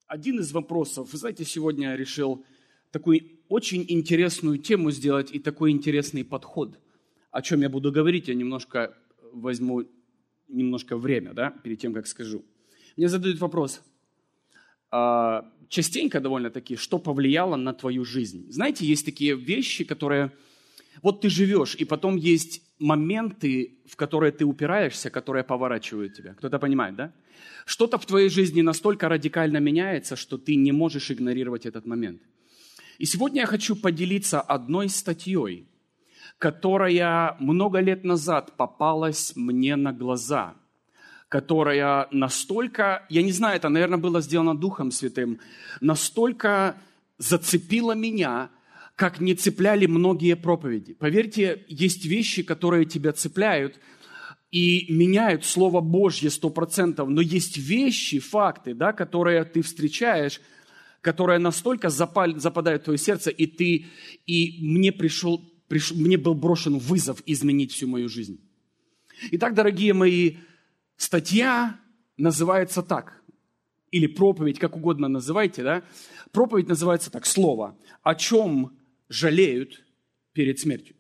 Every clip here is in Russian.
Один из вопросов. Вы знаете, сегодня я решил такую очень интересную тему сделать и такой интересный подход. О чем я буду говорить, я немножко возьму время, перед тем, как скажу. Мне задают вопрос, частенько довольно-таки, что повлияло на твою жизнь. Знаете, есть такие вещи, которые... Вот ты живешь, и потом есть моменты, в которые ты упираешься, которые поворачивают тебя. Кто-то понимает, да? Что-то в твоей жизни настолько радикально меняется, что ты не можешь игнорировать этот момент. И сегодня я хочу поделиться одной статьей, которая много лет назад попалась мне на глаза, которая настолько, я не знаю, это, наверное, было сделано Духом Святым, настолько зацепила меня, как не цепляли многие проповеди. Поверьте, есть вещи, которые тебя цепляют и меняют Слово Божье 100%, но есть вещи, факты, которые ты встречаешь, которые настолько западают в твое сердце, и мне был брошен вызов изменить всю мою жизнь. Итак, дорогие мои, статья называется так, или проповедь, как угодно называйте, проповедь называется так, слово, о чем жалеют перед смертью.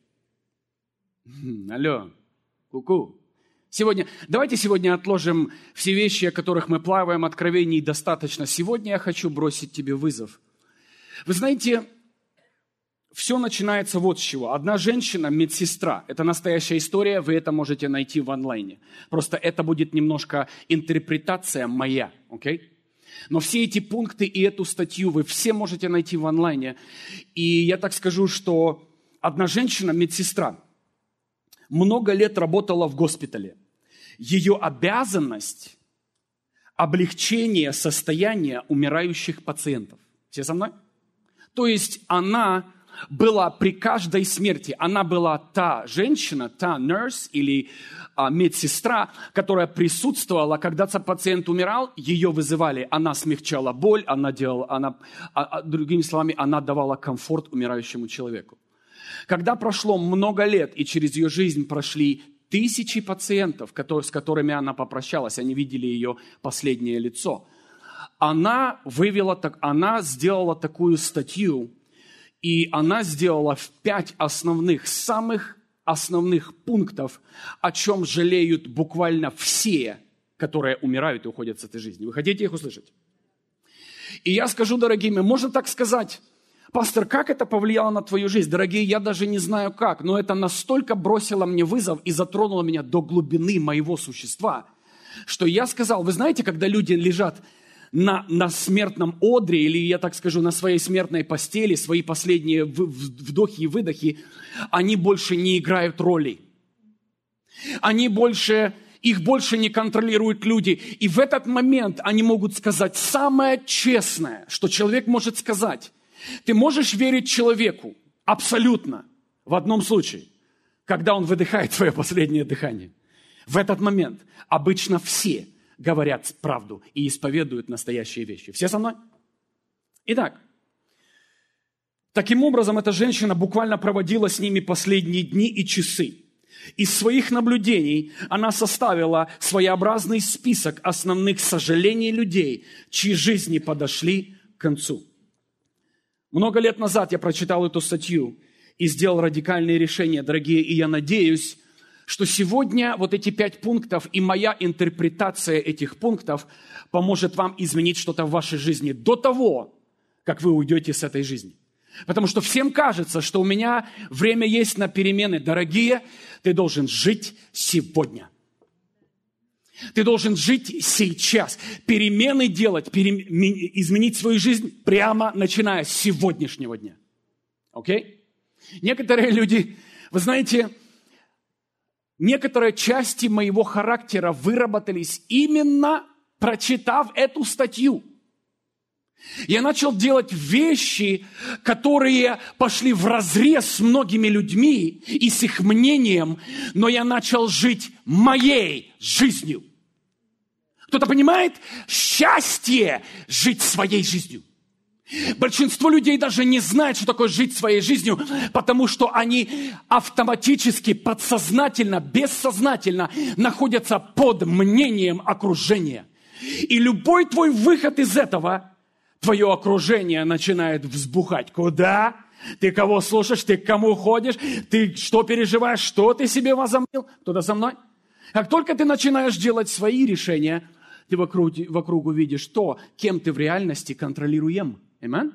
Алло, ку-ку. Давайте сегодня отложим все вещи, о которых мы плаваем, откровений достаточно. Сегодня я хочу бросить тебе вызов. Вы знаете, все начинается вот с чего. Одна женщина, медсестра, это настоящая история, вы это можете найти в онлайне. Просто это будет немножко интерпретация моя, окей? Но все эти пункты и эту статью вы все можете найти в онлайне. И я так скажу, что одна женщина, медсестра, много лет работала в госпитале. Ее обязанность – облегчение состояния умирающих пациентов. Все со мной? То есть она была при каждой смерти, она была та женщина, та nurse или медсестра, которая присутствовала, когда пациент умирал, ее вызывали, она смягчала боль, другими словами, она давала комфорт умирающему человеку. Когда прошло много лет, и через ее жизнь прошли тысячи пациентов, с которыми она попрощалась, они видели ее последнее лицо, она сделала такую статью, и она сделала 5 самых основных пунктов, о чем жалеют буквально все, которые умирают и уходят с этой жизни. Вы хотите их услышать? И я скажу, дорогие мои, можно так сказать, пастор, как это повлияло на твою жизнь? Дорогие, я даже не знаю как, но это настолько бросило мне вызов и затронуло меня до глубины моего существа, что я сказал, вы знаете, когда люди лежат на смертном одре, или, я так скажу, на своей смертной постели, свои последние вдохи и выдохи, они больше не играют роли. Их больше не контролируют люди. И в этот момент они могут сказать самое честное, что человек может сказать. Ты можешь верить человеку абсолютно в одном случае, когда он выдыхает свое последнее дыхание. В этот момент обычно все говорят правду и исповедуют настоящие вещи. Все со мной? Итак, таким образом, эта женщина буквально проводила с ними последние дни и часы. Из своих наблюдений она составила своеобразный список основных сожалений людей, чьи жизни подошли к концу. Много лет назад я прочитал эту статью и сделал радикальные решения, дорогие, и я надеюсь, что сегодня вот эти 5 пунктов и моя интерпретация этих пунктов поможет вам изменить что-то в вашей жизни до того, как вы уйдете с этой жизни. Потому что всем кажется, что у меня время есть на перемены. Дорогие, ты должен жить сегодня. Ты должен жить сейчас. Перемены делать, изменить свою жизнь прямо начиная с сегодняшнего дня. Окей? Некоторые люди, вы знаете, некоторые части моего характера выработались именно прочитав эту статью. Я начал делать вещи, которые пошли вразрез с многими людьми и с их мнением, но я начал жить моей жизнью. Кто-то понимает? Счастье жить своей жизнью. Большинство людей даже не знает, что такое жить своей жизнью, потому что они автоматически, подсознательно, бессознательно находятся под мнением окружения. И любой твой выход из этого твое окружение начинает взбухать. Куда? Ты кого слушаешь? Ты к кому ходишь? Ты что переживаешь? Что ты себе возомнил? Кто-то со мной? Как только ты начинаешь делать свои решения, ты вокруг увидишь то, кем ты в реальности контролируем. Аминь?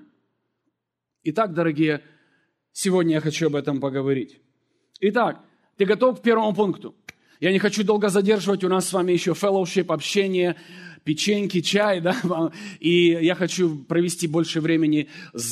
Итак, дорогие, сегодня я хочу об этом поговорить. Итак, ты готов к первому пункту? Я не хочу долго задерживать, у нас с вами еще fellowship, общение, печеньки, чай, да, и я хочу провести больше времени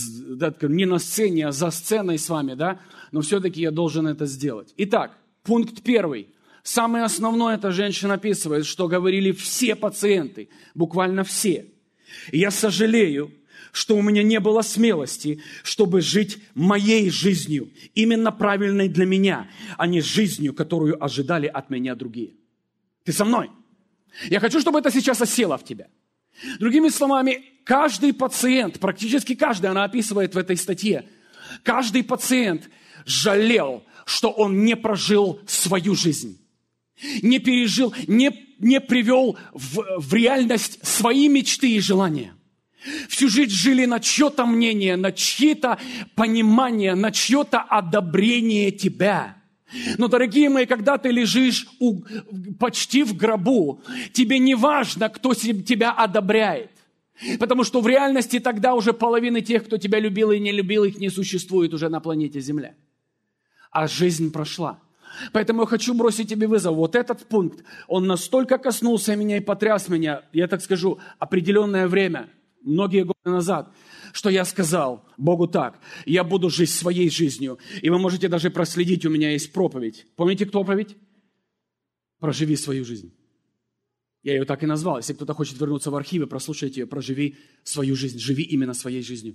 не на сцене, а за сценой с вами, да, но все-таки я должен это сделать. Итак, пункт первый. Самое основное эта женщина описывает, что говорили все пациенты, буквально все. Я сожалею, что у меня не было смелости, чтобы жить моей жизнью, именно правильной для меня, а не жизнью, которую ожидали от меня другие. Ты со мной? Я хочу, чтобы это сейчас осело в тебя. Другими словами, каждый пациент, практически каждый, она описывает в этой статье, каждый пациент жалел, что он не прожил свою жизнь, не пережил, не привел в реальность свои мечты и желания. Всю жизнь жили на чье-то мнение, на чьи-то понимание, на чье-то одобрение тебя. Но, дорогие мои, когда ты лежишь почти в гробу, тебе не важно, кто тебя одобряет. Потому что в реальности тогда уже половины тех, кто тебя любил и не любил, их не существует уже на планете Земля. А жизнь прошла. Поэтому я хочу бросить тебе вызов. Вот этот пункт, он настолько коснулся меня и потряс меня, я так скажу, определенное время, многие годы назад, что я сказал Богу так: я буду жить своей жизнью. И вы можете даже проследить, у меня есть проповедь. Помните, кто проповедь? Проживи свою жизнь. Я ее так и назвал. Если кто-то хочет вернуться в архивы, прослушайте ее. Проживи свою жизнь. Живи именно своей жизнью.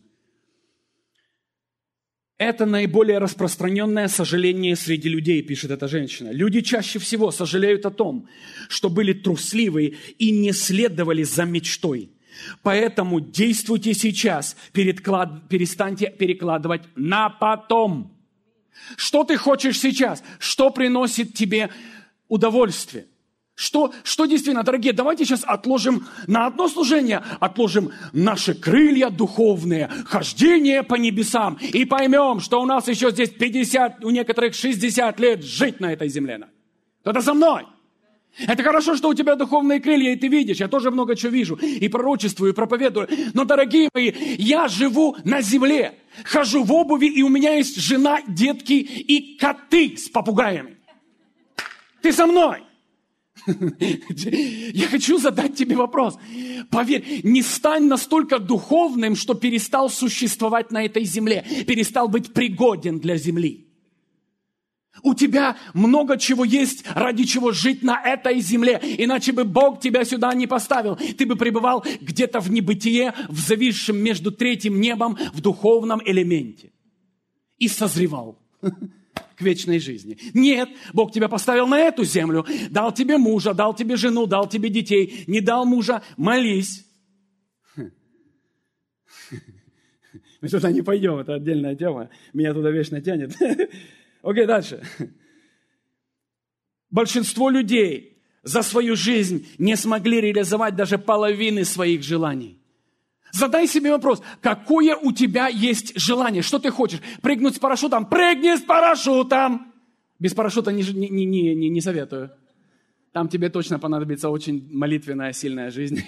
Это наиболее распространенное сожаление среди людей, пишет эта женщина. Люди чаще всего сожалеют о том, что были трусливы и не следовали за мечтой. Поэтому действуйте сейчас, перестаньте перекладывать на потом. Что ты хочешь сейчас? Что приносит тебе удовольствие? Что действительно, дорогие, давайте сейчас отложим на одно служение, отложим наши крылья духовные, хождение по небесам и поймем, что у нас еще здесь 50, у некоторых 60 лет жить на этой земле. Кто-то со мной? Это хорошо, что у тебя духовные крылья, и ты видишь, я тоже много чего вижу, и пророчествую, и проповедую. Но, дорогие мои, я живу на земле, хожу в обуви, и у меня есть жена, детки и коты с попугаями. Ты со мной? Я хочу задать тебе вопрос. Поверь, не стань настолько духовным, что перестал существовать на этой земле, перестал быть пригоден для земли. У тебя много чего есть, ради чего жить на этой земле. Иначе бы Бог тебя сюда не поставил. Ты бы пребывал где-то в небытие, в зависшем между третьим небом, в духовном элементе. И созревал к вечной жизни. Нет, Бог тебя поставил на эту землю. Дал тебе мужа, дал тебе жену, дал тебе детей. Не дал мужа, молись. Мы туда не пойдем, это отдельная тема. Меня туда вечно тянет. Окей, дальше. Большинство людей за свою жизнь не смогли реализовать даже половины своих желаний. Задай себе вопрос, какое у тебя есть желание? Что ты хочешь? Прыгнуть с парашютом? Прыгни с парашютом! Без парашюта не советую. Там тебе точно понадобится очень молитвенная, сильная жизнь.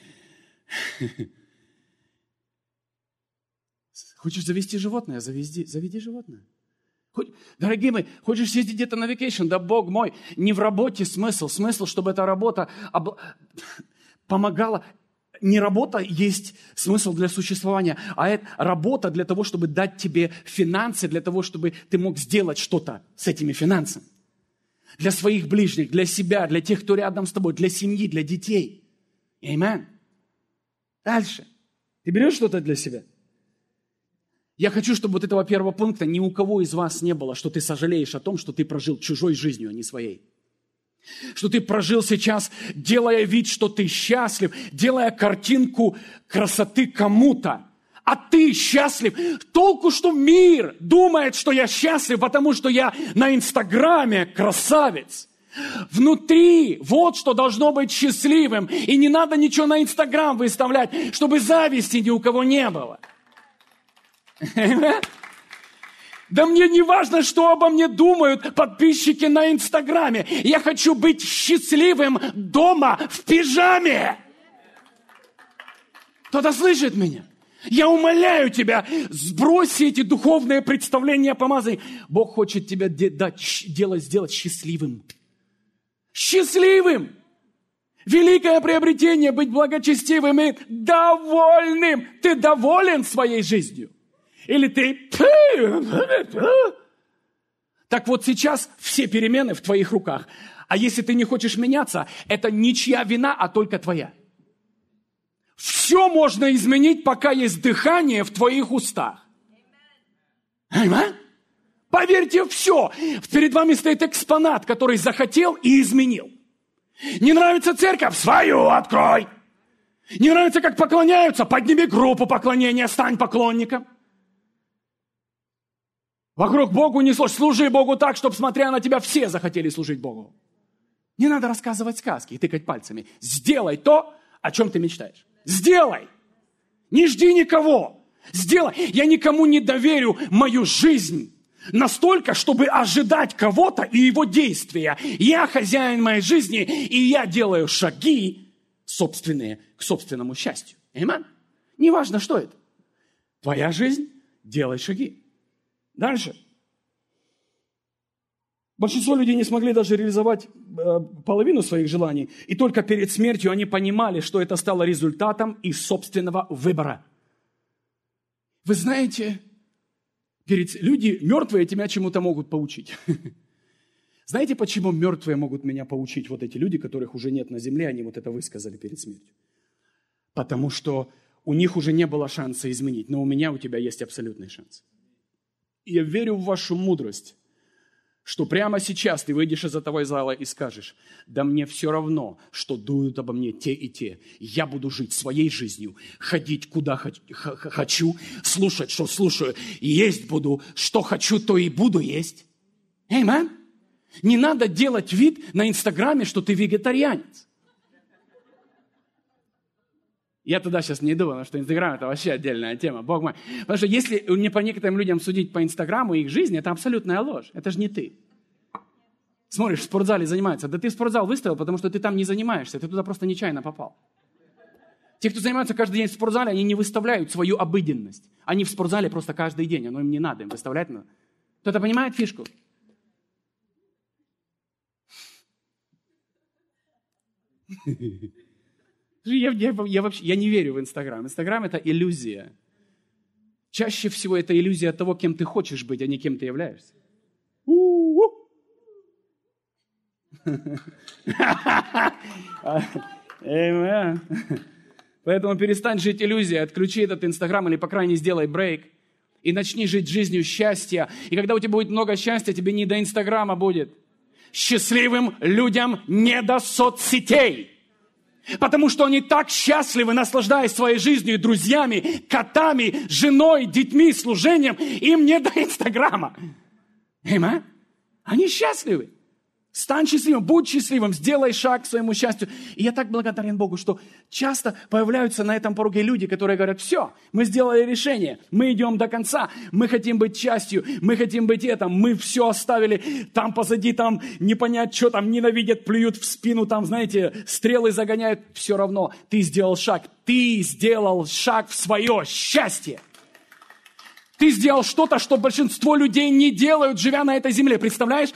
Хочешь завести животное? Заведи животное. Дорогие мои, хочешь съездить где-то на vacation? Да, Бог мой, не в работе смысл. Смысл, чтобы эта работа помогала. Не работа есть смысл для существования, а это работа для того, чтобы дать тебе финансы, для того, чтобы ты мог сделать что-то с этими финансами. Для своих ближних, для себя, для тех, кто рядом с тобой, для семьи, для детей. Аминь. Дальше. Ты берешь что-то для себя? Я хочу, чтобы вот этого первого пункта ни у кого из вас не было, что ты сожалеешь о том, что ты прожил чужой жизнью, а не своей. Что ты прожил сейчас, делая вид, что ты счастлив, делая картинку красоты кому-то, а ты счастлив. Толку, что мир думает, что я счастлив, потому что я на Инстаграме красавец. Внутри, вот что должно быть счастливым. И не надо ничего на Инстаграм выставлять, чтобы зависти ни у кого не было. Да мне не важно, что обо мне думают подписчики на Инстаграме. Я хочу быть счастливым дома в пижаме. Кто-то слышит меня? Я умоляю тебя, сбрось эти духовные представления о помазании. Бог хочет тебя сделать счастливым. Счастливым! Великое приобретение быть благочестивым и довольным. Ты доволен своей жизнью? Или ты... Так вот сейчас все перемены в твоих руках. А если ты не хочешь меняться, это ничья вина, а только твоя. Все можно изменить, пока есть дыхание в твоих устах. Аминь. Поверьте, все. Перед вами стоит экспонат, который захотел и изменил. Не нравится церковь? Свою открой. Не нравится, как поклоняются? Подними группу поклонения, стань поклонником. Вокруг Богу не служи. Служи Богу так, чтобы, смотря на тебя, все захотели служить Богу. Не надо рассказывать сказки и тыкать пальцами. Сделай то, о чем ты мечтаешь. Сделай. Не жди никого. Сделай. Я никому не доверю мою жизнь настолько, чтобы ожидать кого-то и его действия. Я хозяин моей жизни, и я делаю шаги собственные к собственному счастью. Аминь. Неважно, что это. Твоя жизнь, делай шаги. Дальше. Большинство людей не смогли даже реализовать половину своих желаний, и только перед смертью они понимали, что это стало результатом их собственного выбора. Вы знаете, люди мертвые тебя чему-то могут поучить. Знаете, почему мертвые могут меня поучить? Вот эти люди, которых уже нет на земле, они вот это высказали перед смертью. Потому что у них уже не было шанса изменить, но у тебя есть абсолютный шанс. И я верю в вашу мудрость, что прямо сейчас ты выйдешь из этого зала и скажешь: да мне все равно, что дуют обо мне те и те. Я буду жить своей жизнью, ходить куда хочу, слушать, что слушаю, есть буду, что хочу, то и буду есть. Аминь. Не надо делать вид на Инстаграме, что ты вегетарианец. Я туда сейчас не иду, потому что Инстаграм – это вообще отдельная тема, Бог мой. Потому что если не по некоторым людям судить по Инстаграму и их жизни, это абсолютная ложь. Это же не ты. Смотришь, в спортзале занимаются. Да ты в спортзал выставил, потому что ты там не занимаешься. Ты туда просто нечаянно попал. Те, кто занимаются каждый день в спортзале, они не выставляют свою обыденность. Они в спортзале просто каждый день. Оно им не надо, им выставлять надо. Кто-то понимает фишку? Я не верю в Инстаграм. Инстаграм – это иллюзия. Чаще всего это иллюзия того, кем ты хочешь быть, а не кем ты являешься. Поэтому перестань жить иллюзией, отключи этот Инстаграм или, по крайней мере, сделай брейк и начни жить жизнью счастья. И когда у тебя будет много счастья, тебе не до Инстаграма будет. Счастливым людям не до соцсетей. Потому что они так счастливы, наслаждаясь своей жизнью, друзьями, котами, женой, детьми, служением. Им не до Инстаграма. Аминь. Они счастливы. Стань счастливым, будь счастливым, сделай шаг к своему счастью. И я так благодарен Богу, что часто появляются на этом пороге люди, которые говорят: все, мы сделали решение, мы идем до конца, мы хотим быть частью, мы хотим быть это, мы все оставили, там позади, там не понять, что там ненавидят, плюют в спину, там, знаете, стрелы загоняют. Все равно ты сделал шаг в свое счастье. Ты сделал что-то, что большинство людей не делают, живя на этой земле. Представляешь?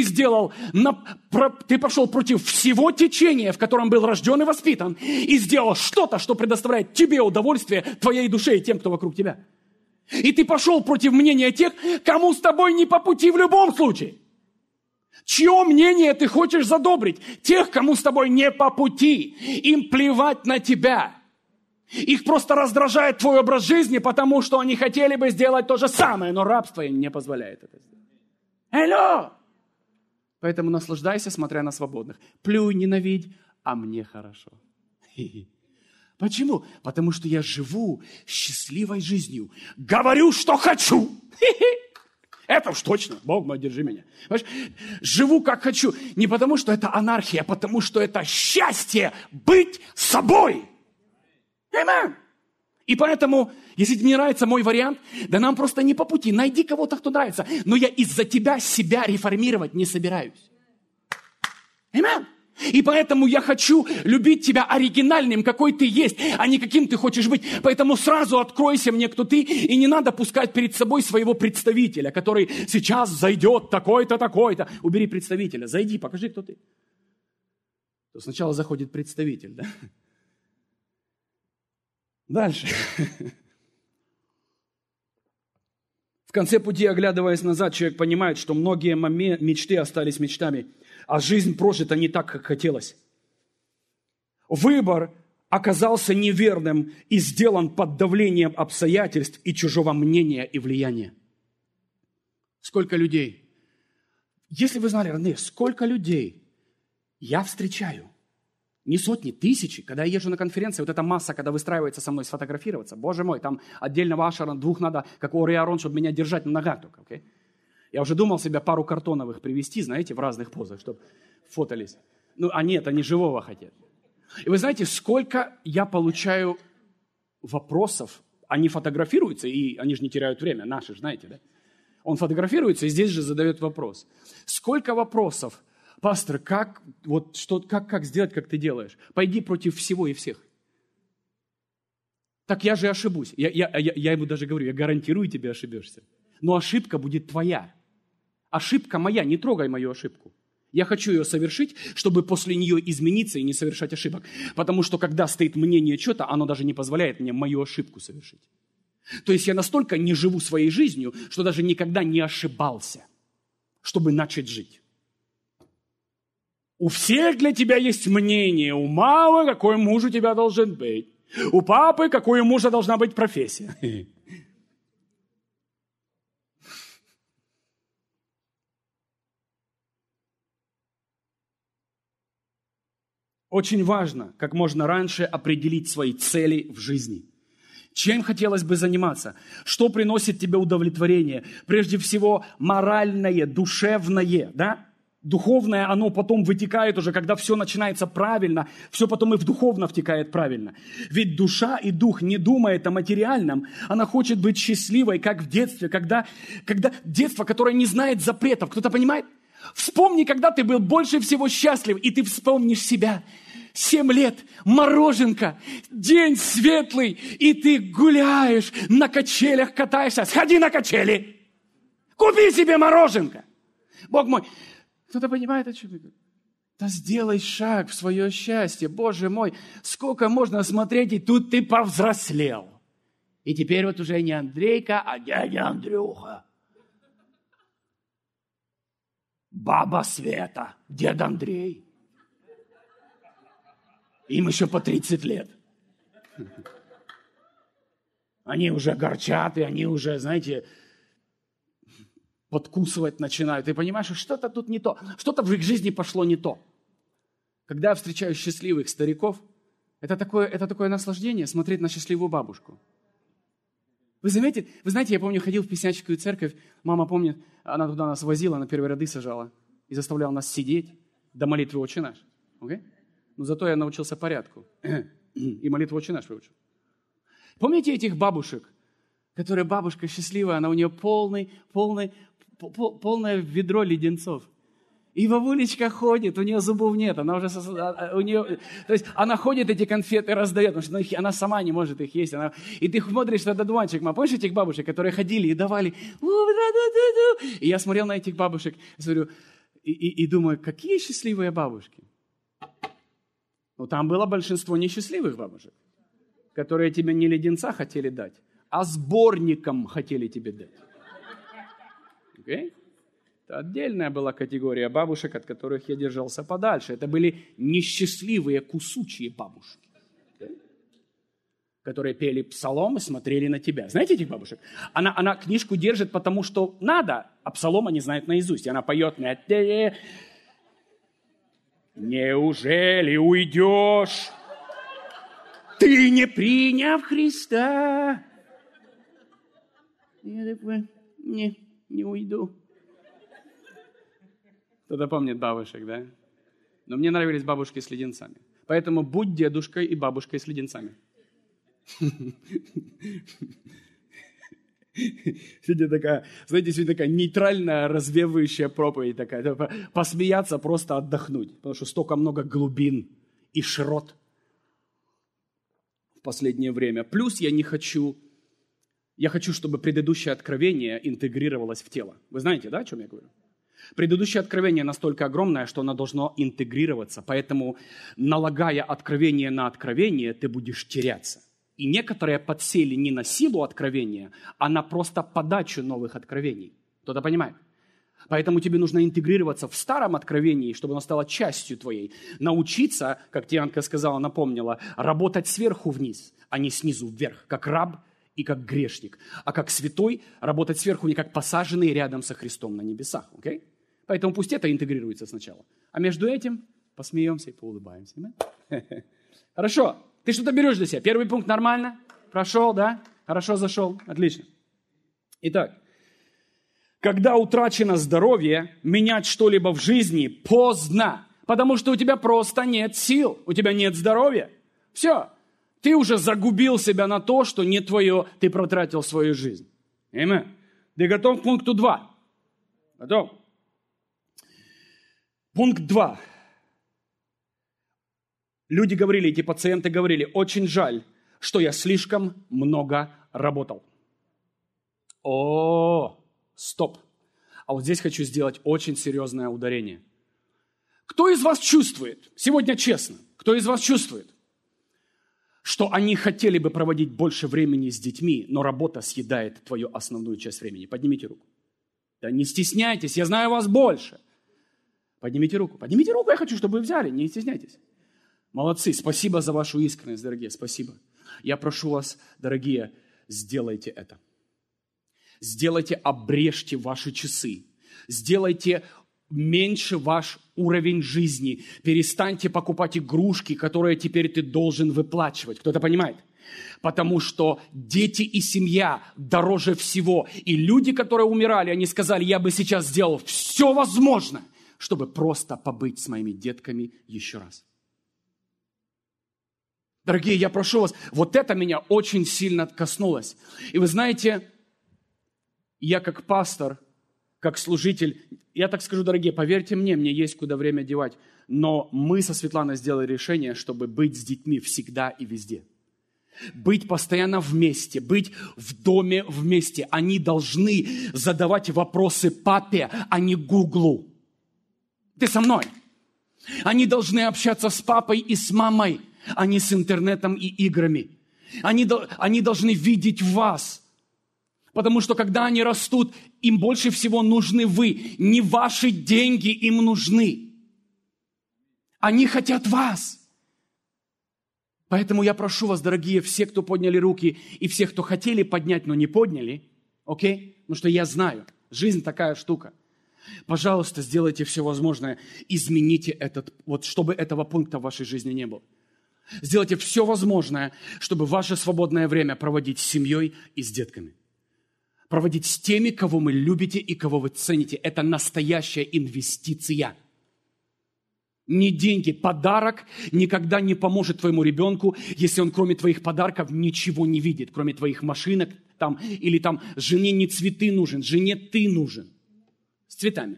Ты пошел против всего течения, в котором был рожден и воспитан, и сделал что-то, что предоставляет тебе удовольствие, твоей душе и тем, кто вокруг тебя. И ты пошел против мнения тех, кому с тобой не по пути в любом случае. Чье мнение ты хочешь задобрить? Тех, кому с тобой не по пути. Им плевать на тебя. Их просто раздражает твой образ жизни, потому что они хотели бы сделать то же самое, но рабство им не позволяет это сделать. Алло! Поэтому наслаждайся, смотря на свободных. Плюй, ненавидь, а мне хорошо. Почему? Потому что я живу счастливой жизнью. Говорю, что хочу. Это уж точно. Бог мой, держи меня. Понимаешь? Живу как хочу. Не потому, что это анархия, а потому, что это счастье быть собой. Аминь. И поэтому, если тебе не нравится мой вариант, да нам просто не по пути. Найди кого-то, кто нравится. Но я из-за тебя себя реформировать не собираюсь. Аминь. И поэтому я хочу любить тебя оригинальным, какой ты есть, а не каким ты хочешь быть. Поэтому сразу откройся мне, кто ты, и не надо пускать перед собой своего представителя, который сейчас зайдет такой-то, такой-то. Убери представителя, зайди, покажи, кто ты. То сначала заходит представитель, да? Дальше. В конце пути, оглядываясь назад, человек понимает, что многие мечты остались мечтами, а жизнь прожита не так, как хотелось. Выбор оказался неверным и сделан под давлением обстоятельств и чужого мнения и влияния. Сколько людей, если вы знали, родные, сколько людей я встречаю, не сотни, тысячи, когда я езжу на конференции, вот эта масса, когда выстраивается со мной сфотографироваться, боже мой, там отдельного ашера, двух надо, как у Аарон, чтобы меня держать на ногах только, окей? Я уже думал себя пару картоновых привезти, знаете, в разных позах, чтобы фотались. Ну, а нет, они живого хотят. И вы знаете, сколько я получаю вопросов, они фотографируются, и они же не теряют время, наши же, знаете, да? Он фотографируется и здесь же задает вопрос. Сколько вопросов, пастор, как сделать, как ты делаешь? Пойди против всего и всех. Так я же ошибусь. Я ему даже говорю, я гарантирую, тебе ошибешься. Но ошибка будет твоя. Ошибка моя, не трогай мою ошибку. Я хочу ее совершить, чтобы после нее измениться и не совершать ошибок. Потому что когда стоит мнение что-то, оно даже не позволяет мне мою ошибку совершить. То есть я настолько не живу своей жизнью, что даже никогда не ошибался, чтобы начать жить. У всех для тебя есть мнение. У мамы, какой муж у тебя должен быть. У папы, какой у мужа должна быть профессия. Очень важно, как можно раньше определить свои цели в жизни. Чем хотелось бы заниматься? Что приносит тебе удовлетворение? Прежде всего, моральное, душевное, да? Духовное, оно потом вытекает уже, когда все начинается правильно, все потом и в духовно втекает правильно. Ведь душа и дух не думает о материальном, она хочет быть счастливой, как в детстве, когда детство, которое не знает запретов. Кто-то понимает? Вспомни, когда ты был больше всего счастлив, и ты вспомнишь себя. 7 лет, мороженка, день светлый, и ты гуляешь, на качелях катаешься. Сходи на качели, купи себе мороженка. Бог мой, кто-то понимает, о чем я говорю? Да сделай шаг в свое счастье. Боже мой, сколько можно смотреть, и тут ты повзрослел. И теперь вот уже не Андрейка, а дядя Андрюха. Баба Света, дед Андрей. Им еще по 30 лет. Они уже горчат, и они уже, знаете, подкусывать начинают. Ты понимаешь, что что-то тут не то. Что-то в их жизни пошло не то. Когда я встречаю счастливых стариков, это такое наслаждение смотреть на счастливую бабушку. Вы знаете, я помню, ходил в Песняческую церковь. Мама помнит, она туда нас возила, на первые ряды сажала и заставляла нас сидеть до молитвы «Отче наш». Okay? Но зато я научился порядку. И молитву «Отче наш» выучил. Помните этих бабушек, которые бабушка счастливая, она у нее полное ведро леденцов. И бабулечка ходит, у нее зубов нет, она уже, то есть она ходит, эти конфеты раздает, потому что она сама не может их есть. И ты смотришь на этот дуванчик, помнишь этих бабушек, которые ходили и давали, и я смотрел на этих бабушек, смотрю, и думаю, какие счастливые бабушки. Но там было большинство несчастливых бабушек, которые тебе не леденца хотели дать, а сборником хотели тебе дать. Okay? Это отдельная была категория бабушек, от которых я держался подальше. Это были несчастливые, кусучие бабушки, okay? Которые пели псалом и смотрели на тебя. Знаете этих бабушек? Она книжку держит, потому что надо, а псалом они знают наизусть. И она поет на «Неужели уйдешь, ты не приняв Христа?» не уйду. Кто-то помнит бабушек, да? Но мне нравились бабушки с леденцами. Поэтому будь дедушкой и бабушкой с леденцами. Сегодня такая, знаете, сегодня такая нейтральная, развевающая проповедь такая. Посмеяться, просто отдохнуть. Потому что столько много глубин и широт в последнее время. Плюс я хочу, чтобы предыдущее откровение интегрировалось в тело. Вы знаете, да, о чем я говорю? Предыдущее откровение настолько огромное, что оно должно интегрироваться. Поэтому, налагая откровение на откровение, ты будешь теряться. И некоторые подсели не на силу откровения, а на просто подачу новых откровений. Кто-то понимает? Поэтому тебе нужно интегрироваться в старом откровении, чтобы оно стало частью твоей. Научиться, как Тианка сказала, напомнила, работать сверху вниз, а не снизу вверх, как раб и как грешник. А как святой работать сверху, не как посаженный рядом со Христом на небесах. Okay? Поэтому пусть это интегрируется сначала. А между этим посмеемся и поулыбаемся. Хорошо. Ты что-то берешь для себя. Первый пункт нормально? Прошел, да? Хорошо зашел. Отлично. Итак. Когда утрачено здоровье, менять что-либо в жизни поздно. Потому что у тебя просто нет сил. У тебя нет здоровья. Все. Ты уже загубил себя на то, что не твое. Ты протратил свою жизнь. Аминь. Ты готов к пункту 2? Готов? Пункт 2. Люди говорили, эти пациенты говорили, очень жаль, что я слишком много работал. Стоп. А вот здесь хочу сделать очень серьезное ударение. Кто из вас чувствует, сегодня честно, кто из вас чувствует, что они хотели бы проводить больше времени с детьми, но работа съедает твою основную часть времени? Поднимите руку. Да не стесняйтесь, я знаю вас больше. Поднимите руку. Поднимите руку, я хочу, чтобы вы взяли, не стесняйтесь. Молодцы, спасибо за вашу искренность, дорогие, спасибо. Я прошу вас, дорогие, сделайте это. Сделайте, обрежьте ваши часы. Сделайте меньше ваш уровень жизни. Перестаньте покупать игрушки, которые теперь ты должен выплачивать. Кто-то понимает? Потому что дети и семья дороже всего. И люди, которые умирали, они сказали, я бы сейчас сделал все возможное, чтобы просто побыть с моими детками еще раз. Дорогие, я прошу вас, вот это меня очень сильно коснулось. И вы знаете, я как пастор, как служитель, я так скажу, дорогие, поверьте мне есть куда время девать. Но мы со Светланой сделали решение, чтобы быть с детьми всегда и везде. Быть постоянно вместе, быть в доме вместе. Они должны задавать вопросы папе, а не Гуглу. Ты со мной? Они должны общаться с папой и с мамой, а не с интернетом и играми. Они должны видеть вас. Потому что когда они растут, им больше всего нужны вы. Не ваши деньги им нужны. Они хотят вас. Поэтому я прошу вас, дорогие, все, кто подняли руки, и все, кто хотели поднять, но не подняли, окей? Потому что я знаю, жизнь такая штука. Пожалуйста, сделайте все возможное, измените этот, вот чтобы этого пункта в вашей жизни не было. Сделайте все возможное, чтобы ваше свободное время проводить с семьей и с детками. Проводить с теми, кого вы любите и кого вы цените. Это настоящая инвестиция. Не деньги. Подарок никогда не поможет твоему ребенку, если он кроме твоих подарков ничего не видит, кроме твоих машинок там, или там жене не цветы нужен, жене ты нужен. С цветами.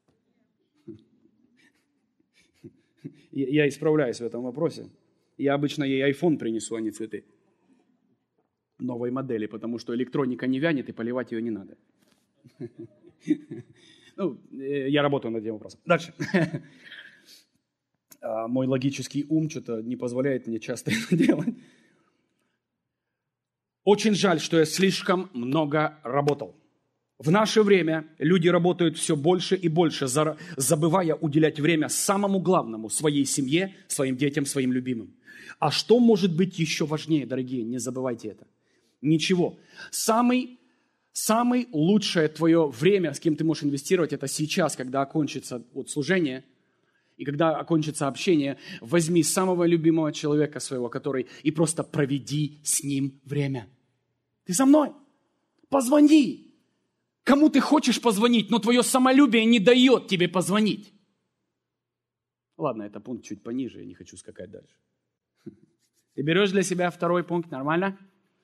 Я исправляюсь в этом вопросе. Я обычно ей iPhone принесу, а не цветы. Новой модели, потому что электроника не вянет, и поливать ее не надо. Я работаю над этим вопросом. Дальше. Мой логический ум что-то не позволяет мне часто это делать. Очень жаль, что я слишком много работал. В наше время люди работают все больше и больше, забывая уделять время самому главному – своей семье, своим детям, своим любимым. А что может быть еще важнее, дорогие? Не забывайте это. Ничего. Самое лучшее твое время, с кем ты можешь инвестировать, это сейчас, когда окончится служение, и когда окончится общение, возьми самого любимого человека своего, и просто проведи с ним время. Ты со мной? Позвони. Кому ты хочешь позвонить, но твое самолюбие не дает тебе позвонить. Ладно, это пункт чуть пониже, я не хочу скакать дальше. Ты берешь для себя второй пункт, нормально?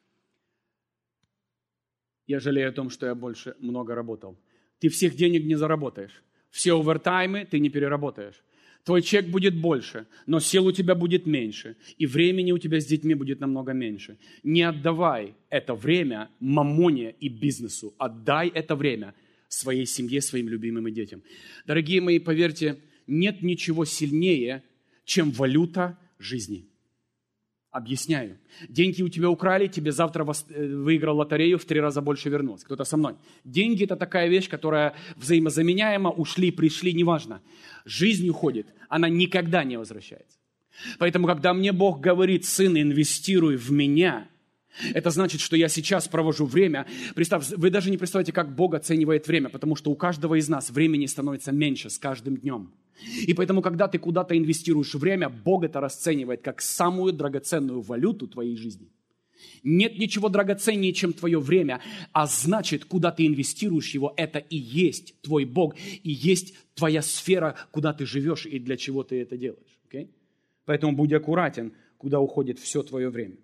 Я жалею о том, что я больше много работал. Ты всех денег не заработаешь. Все овертаймы ты не переработаешь. Твой чек будет больше, но сил у тебя будет меньше, и времени у тебя с детьми будет намного меньше. Не отдавай это время мамоне и бизнесу. Отдай это время своей семье, своим любимым и детям. Дорогие мои, поверьте, нет ничего сильнее, чем валюта жизни. Объясняю. Деньги у тебя украли, тебе завтра выиграл лотерею, в 3 раза больше вернулось. Кто-то со мной. Деньги – это такая вещь, которая взаимозаменяема, ушли, пришли, неважно. Жизнь уходит, она никогда не возвращается. Поэтому, когда мне Бог говорит: сын, инвестируй в меня, это значит, что я сейчас провожу время. Вы даже не представляете, как Бог оценивает время, потому что у каждого из нас времени становится меньше с каждым днем. И поэтому, когда ты куда-то инвестируешь время, Бог это расценивает как самую драгоценную валюту твоей жизни. Нет ничего драгоценнее, чем твое время, а значит, куда ты инвестируешь его, это и есть твой Бог, и есть твоя сфера, куда ты живешь и для чего ты это делаешь. Okay? Поэтому будь аккуратен, куда уходит все твое время.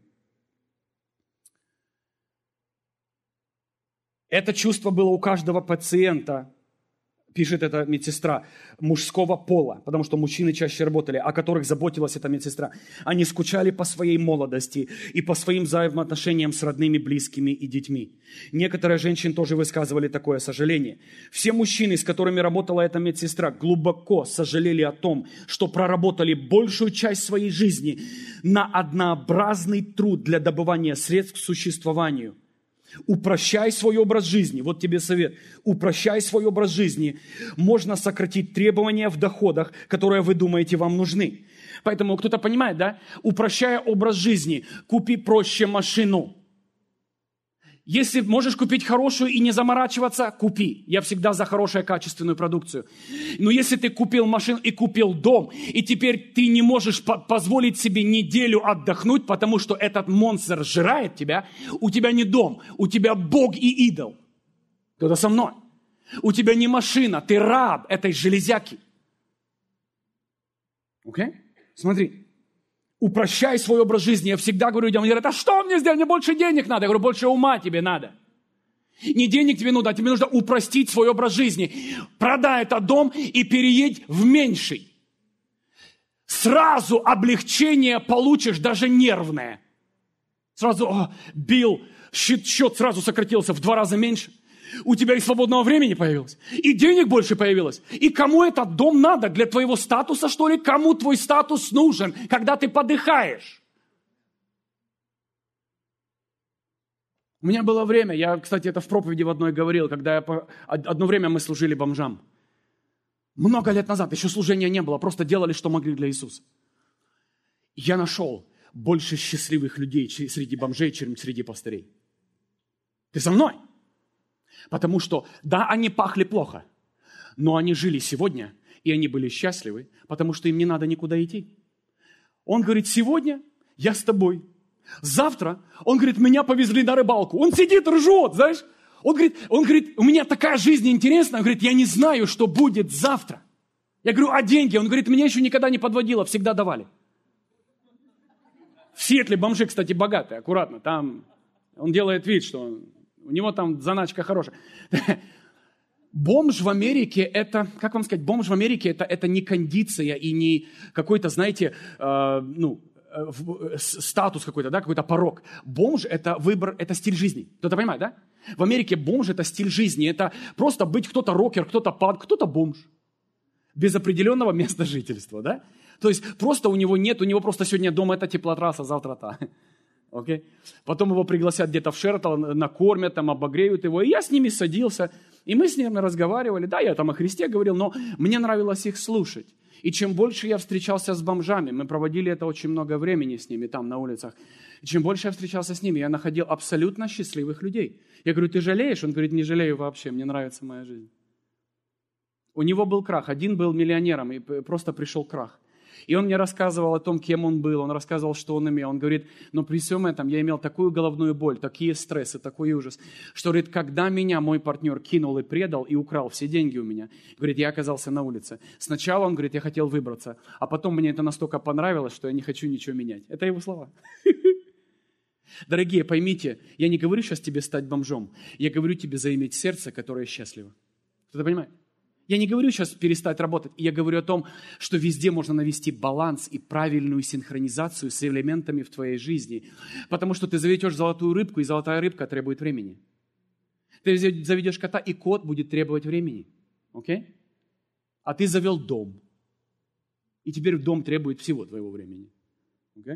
Это чувство было у каждого пациента, пишет эта медсестра, мужского пола, потому что мужчины чаще работали, о которых заботилась эта медсестра. Они скучали по своей молодости и по своим взаимоотношениям с родными, близкими и детьми. Некоторые женщины тоже высказывали такое сожаление. Все мужчины, с которыми работала эта медсестра, глубоко сожалели о том, что проработали большую часть своей жизни на однообразный труд для добывания средств к существованию. Упрощай свой образ жизни. Вот тебе совет. Упрощай свой образ жизни. Можно сократить требования в доходах, которые вы думаете вам нужны. Поэтому кто-то понимает, да? Упрощая образ жизни, купи проще машину. Если можешь купить хорошую и не заморачиваться, купи. Я всегда за хорошую качественную продукцию. Но если ты купил машину и купил дом, и теперь ты не можешь позволить себе неделю отдохнуть, потому что этот монстр сжирает тебя, у тебя не дом, у тебя Бог и идол. Кто-то со мной. У тебя не машина, ты раб этой железяки. Окей? Смотри. Упрощай свой образ жизни. Я всегда говорю людям, они говорят: а что мне сделать? Мне больше денег надо. Я говорю: больше ума тебе надо. Не денег тебе нужно, а тебе нужно упростить свой образ жизни. Продай этот дом и переедь в меньший. Сразу облегчение получишь, даже нервное. Сразу, Билл, счет сразу сократился в 2 раза меньше. У тебя и свободного времени появилось, и денег больше появилось. И кому этот дом надо? Для твоего статуса, что ли? Кому твой статус нужен, когда ты подыхаешь? У меня было время, я, кстати, это в проповеди в одной говорил, когда одно время мы служили бомжам. Много лет назад, еще служения не было, просто делали, что могли для Иисуса. Я нашел больше счастливых людей среди бомжей, чем среди пастырей. Ты со мной? Потому что, да, они пахли плохо, но они жили сегодня, и они были счастливы, потому что им не надо никуда идти. Он говорит: сегодня я с тобой. Завтра, он говорит, меня повезли на рыбалку. Он сидит, ржет, знаешь. Он говорит, у меня такая жизнь интересная. Он говорит, я не знаю, что будет завтра. Я говорю, а деньги? Он говорит, меня еще никогда не подводило, всегда давали. В Сиэтле бомжи, кстати, богатые, аккуратно. Там он делает вид, что у него там заначка хорошая. Бомж в Америке это, как вам сказать, бомж в Америке это не кондиция и не какой-то, знаете, статус какой-то, да, какой-то порог. Бомж это выбор, это стиль жизни. Кто-то понимает, да? В Америке бомж это стиль жизни. Это просто быть кто-то рокер, кто-то панк, кто-то бомж. Без определенного места жительства, да? То есть просто у него просто сегодня дома это теплотрасса, завтра та. Okay? Потом его пригласят где-то в Шертон, накормят, там, обогреют его. И я с ними садился, и мы с ними разговаривали. Да, я там о Христе говорил, но мне нравилось их слушать. И чем больше я встречался с бомжами, мы проводили это очень много времени с ними там на улицах, и чем больше я встречался с ними, я находил абсолютно счастливых людей. Я говорю, ты жалеешь? Он говорит, не жалею вообще, мне нравится моя жизнь. У него был крах, один был миллионером, и просто пришел крах. И он мне рассказывал о том, кем он был, он рассказывал, что он имел. Он говорит, но при всем этом я имел такую головную боль, такие стрессы, такой ужас, что, говорит, когда меня мой партнер кинул и предал, и украл все деньги у меня, говорит, я оказался на улице. Сначала, он говорит, я хотел выбраться, а потом мне это настолько понравилось, что я не хочу ничего менять. Это его слова. Дорогие, поймите, я не говорю сейчас тебе стать бомжом, я говорю тебе заиметь сердце, которое счастливо. Кто-то понимает? Я не говорю сейчас перестать работать, я говорю о том, что везде можно навести баланс и правильную синхронизацию с элементами в твоей жизни, потому что ты заведешь золотую рыбку, и золотая рыбка требует времени. Ты заведешь кота, и кот будет требовать времени. Окей? А ты завел дом, и теперь дом требует всего твоего времени. Окей?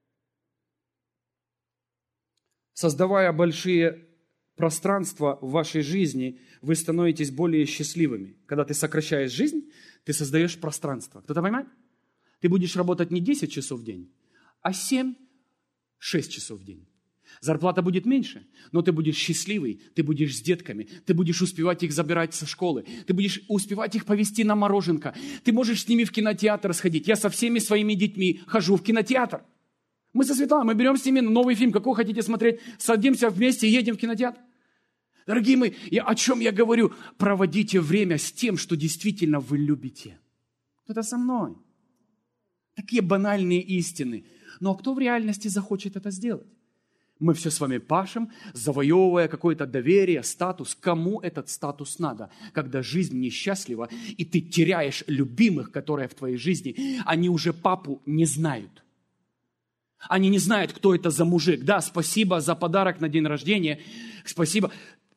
Создавая большие пространства в вашей жизни, вы становитесь более счастливыми. Когда ты сокращаешь жизнь, ты создаешь пространство. Кто-то понимает? Ты будешь работать не 10 часов в день, а 7-6 часов в день. Зарплата будет меньше, но ты будешь счастливый, ты будешь с детками, ты будешь успевать их забирать со школы, ты будешь успевать их повезти на мороженка, ты можешь с ними в кинотеатр сходить. Я со всеми своими детьми хожу в кинотеатр. Мы со Светланой, мы берем с ними новый фильм, какой хотите смотреть, садимся вместе и едем в кинотеатр. Дорогие мои, о чем я говорю? Проводите время с тем, что действительно вы любите. Кто-то со мной. Такие банальные истины. Но кто в реальности захочет это сделать? Мы все с вами пашем, завоевывая какое-то доверие, статус. Кому этот статус надо? Когда жизнь несчастлива, и ты теряешь любимых, которые в твоей жизни, они уже папу не знают. Они не знают, кто это за мужик. Да, спасибо за подарок на день рождения. Спасибо.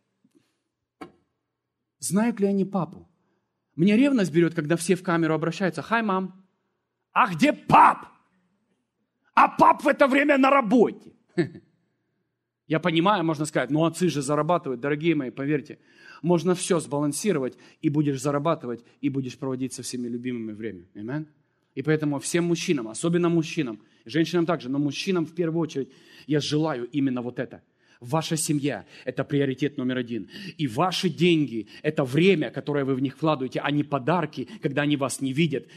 Знают ли они папу? Мне ревность берет, когда все в камеру обращаются. Хай, мам. А где пап? А пап в это время на работе. Я понимаю, можно сказать, ну отцы же зарабатывают. Дорогие мои, поверьте, можно все сбалансировать, и будешь зарабатывать, и будешь проводить со всеми любимыми время. Аминь. И поэтому всем мужчинам, особенно мужчинам, женщинам также, но мужчинам в первую очередь, я желаю именно вот это. Ваша семья – это приоритет номер один. И ваши деньги – это время, которое вы в них вкладываете, а не подарки, когда они вас не видят.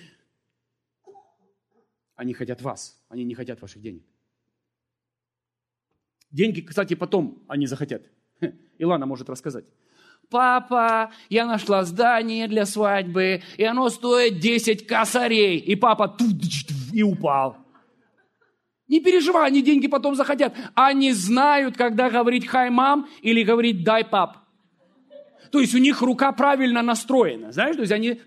Они хотят вас, они не хотят ваших денег. Деньги, кстати, потом они захотят. Илана может рассказать. Папа, я нашла здание для свадьбы, и оно стоит 10 косарей. И папа и упал. Не переживай, они деньги потом захотят. Они знают, когда говорить «хай, мам» или говорить «дай, пап». То есть у них рука правильно настроена. Знаешь, то есть они...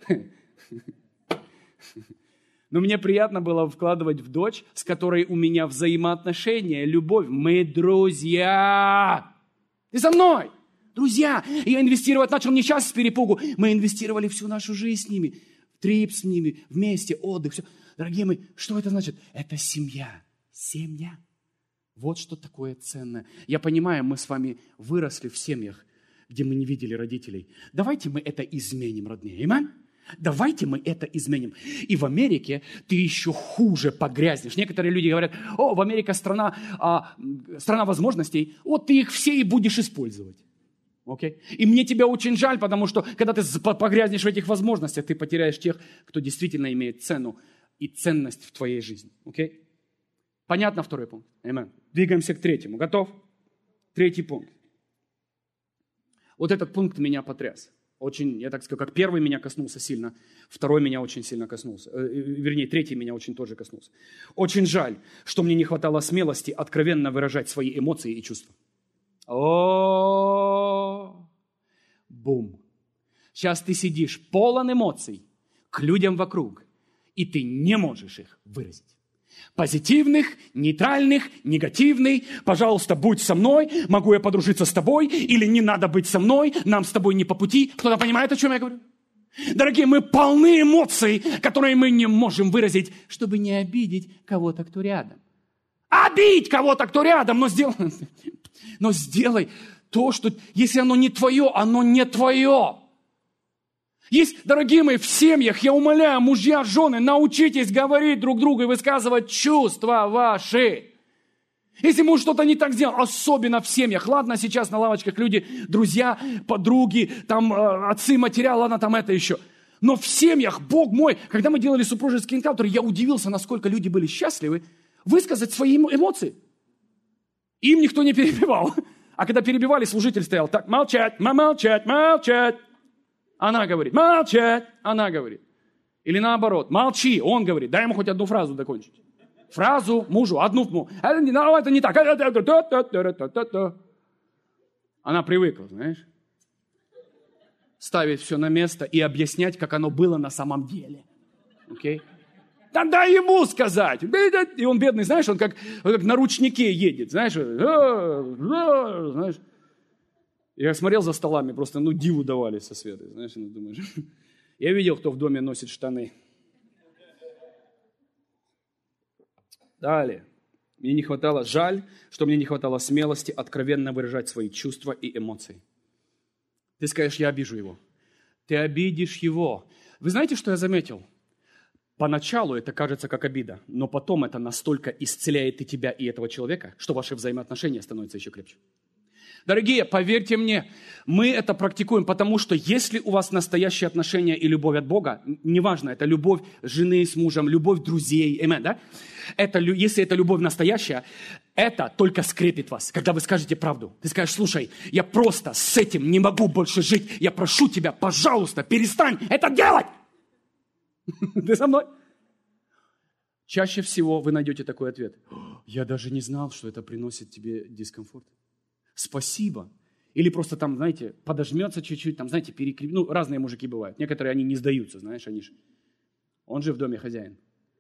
Но мне приятно было вкладывать в дочь, с которой у меня взаимоотношения, любовь. Мы друзья. Ты со мной? Друзья. Я инвестировать начал не сейчас с перепугу. Мы инвестировали всю нашу жизнь с ними. Трип с ними, вместе, отдых. Все. Дорогие мои, что это значит? Это семья. Семья. Вот что такое ценное. Я понимаю, мы с вами выросли в семьях, где мы не видели родителей. Давайте мы это изменим, родные. Аминь? Давайте мы это изменим. И в Америке ты еще хуже погрязнешь. Некоторые люди говорят, о, в Америке страна возможностей, вот ты их все и будешь использовать. Okay? И мне тебя очень жаль, потому что когда ты погрязнешь в этих возможностях, ты потеряешь тех, кто действительно имеет цену и ценность в твоей жизни. Okay? Понятно второй пункт? Amen. Двигаемся к третьему. Готов? Третий пункт. Вот этот пункт меня потряс. Очень, я так скажу, как первый меня коснулся сильно, второй меня очень сильно коснулся. Вернее, третий меня очень тоже коснулся. Очень жаль, что мне не хватало смелости откровенно выражать свои эмоции и чувства. Бум. Сейчас ты сидишь полон эмоций к людям вокруг, и ты не можешь их выразить. Позитивных, нейтральных, негативный. Пожалуйста, будь со мной. Могу я подружиться с тобой? Или не надо быть со мной? Нам с тобой не по пути. Кто-то понимает, о чем я говорю? Дорогие, мы полны эмоций, которые мы не можем выразить, чтобы не обидеть кого-то, кто рядом. Обидь кого-то, кто рядом, но сделай то, что, если оно не твое, оно не твое. Есть, дорогие мои, в семьях, я умоляю, мужья, жены, научитесь говорить друг другу и высказывать чувства ваши. Если муж что-то не так сделал, особенно в семьях. Ладно, сейчас на лавочках люди, друзья, подруги, там отцы, матеря, ладно, там это еще. Но в семьях, Бог мой, когда мы делали супружеский энкаунтер, я удивился, насколько люди были счастливы высказать свои эмоции. Им никто не перебивал. А когда перебивали, служитель стоял так: молчать, молчать, молчать. Она говорит: молчать. Она говорит. Или наоборот: молчи. Он говорит: дай ему хоть одну фразу закончить. Фразу мужу, одну. Это не так. Она привыкла, знаешь, ставить все на место и объяснять, как оно было на самом деле. Окей? Да дай ему сказать. И он бедный, знаешь, он как на ручнике едет, знаешь. Знаешь. Я смотрел за столами, просто, диву давали со Светой, знаешь, думаешь. Я видел, кто в доме носит штаны. Далее. Жаль, что мне не хватало смелости откровенно выражать свои чувства и эмоции. Ты скажешь: я обижу его. Ты обидишь его. Вы знаете, что я заметил? Поначалу это кажется как обида, но потом это настолько исцеляет и тебя, и этого человека, что ваши взаимоотношения становятся еще крепче. Дорогие, поверьте мне, мы это практикуем, потому что если у вас настоящие отношения и любовь от Бога, неважно, это любовь жены с мужем, любовь друзей, да? Если это любовь настоящая, это только скрепит вас, когда вы скажете правду. Ты скажешь: слушай, я просто с этим не могу больше жить, я прошу тебя, пожалуйста, перестань это делать. Ты со мной? Чаще всего вы найдете такой ответ: я даже не знал, что это приносит тебе дискомфорт. Спасибо. Или просто там, знаете, подожмется чуть-чуть, там, знаете, разные мужики бывают. Некоторые, они не сдаются, знаешь, он же в доме хозяин.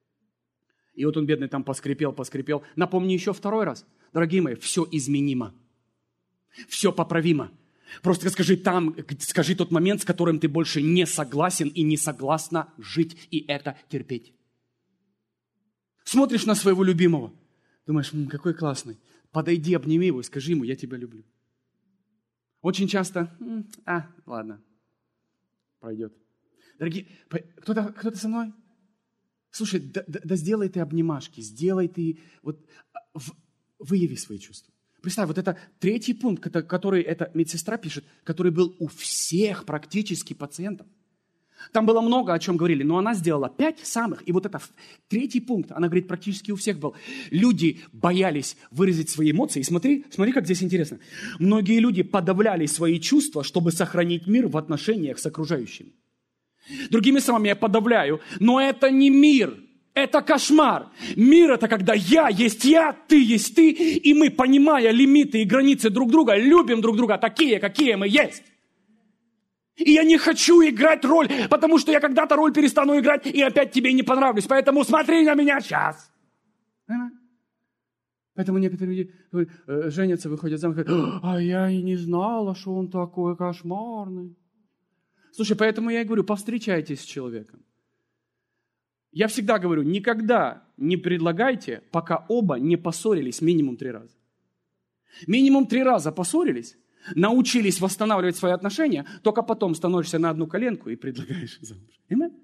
И вот он, бедный, там поскрипел. Напомни еще второй раз. Дорогие мои, все изменимо. Все поправимо. Просто скажи тот момент, с которым ты больше не согласен и не согласна жить и это терпеть. Смотришь на своего любимого, думаешь: какой классный. Подойди, обними его и скажи ему: я тебя люблю. Очень часто: ладно, пройдет. Дорогие, кто-то со мной? Слушай, да сделай ты обнимашки, сделай ты, выяви свои чувства. Представь, вот это третий пункт, который эта медсестра пишет, который был у всех практически пациентов. Там было много о чем говорили, но она сделала 5 самых. И вот это третий пункт, она говорит, практически у всех был. Люди боялись выразить свои эмоции. И смотри, как здесь интересно. Многие люди подавляли свои чувства, чтобы сохранить мир в отношениях с окружающими. Другими словами, я подавляю, но это не мир. Это кошмар. Мир – это когда я есть я, ты есть ты, и мы, понимая лимиты и границы друг друга, любим друг друга такие, какие мы есть. И я не хочу играть роль, потому что я когда-то роль перестану играть, и опять тебе не понравлюсь. Поэтому смотри на меня сейчас. Поэтому некоторые люди женятся, выходят замуж, говорят: а я и не знала, что он такой кошмарный. Слушай, поэтому я и говорю, повстречайтесь с человеком. Я всегда говорю, никогда не предлагайте, пока оба не поссорились минимум 3 раза. Минимум 3 раза поссорились, научились восстанавливать свои отношения, только потом становишься на одну коленку и предлагаешь замуж.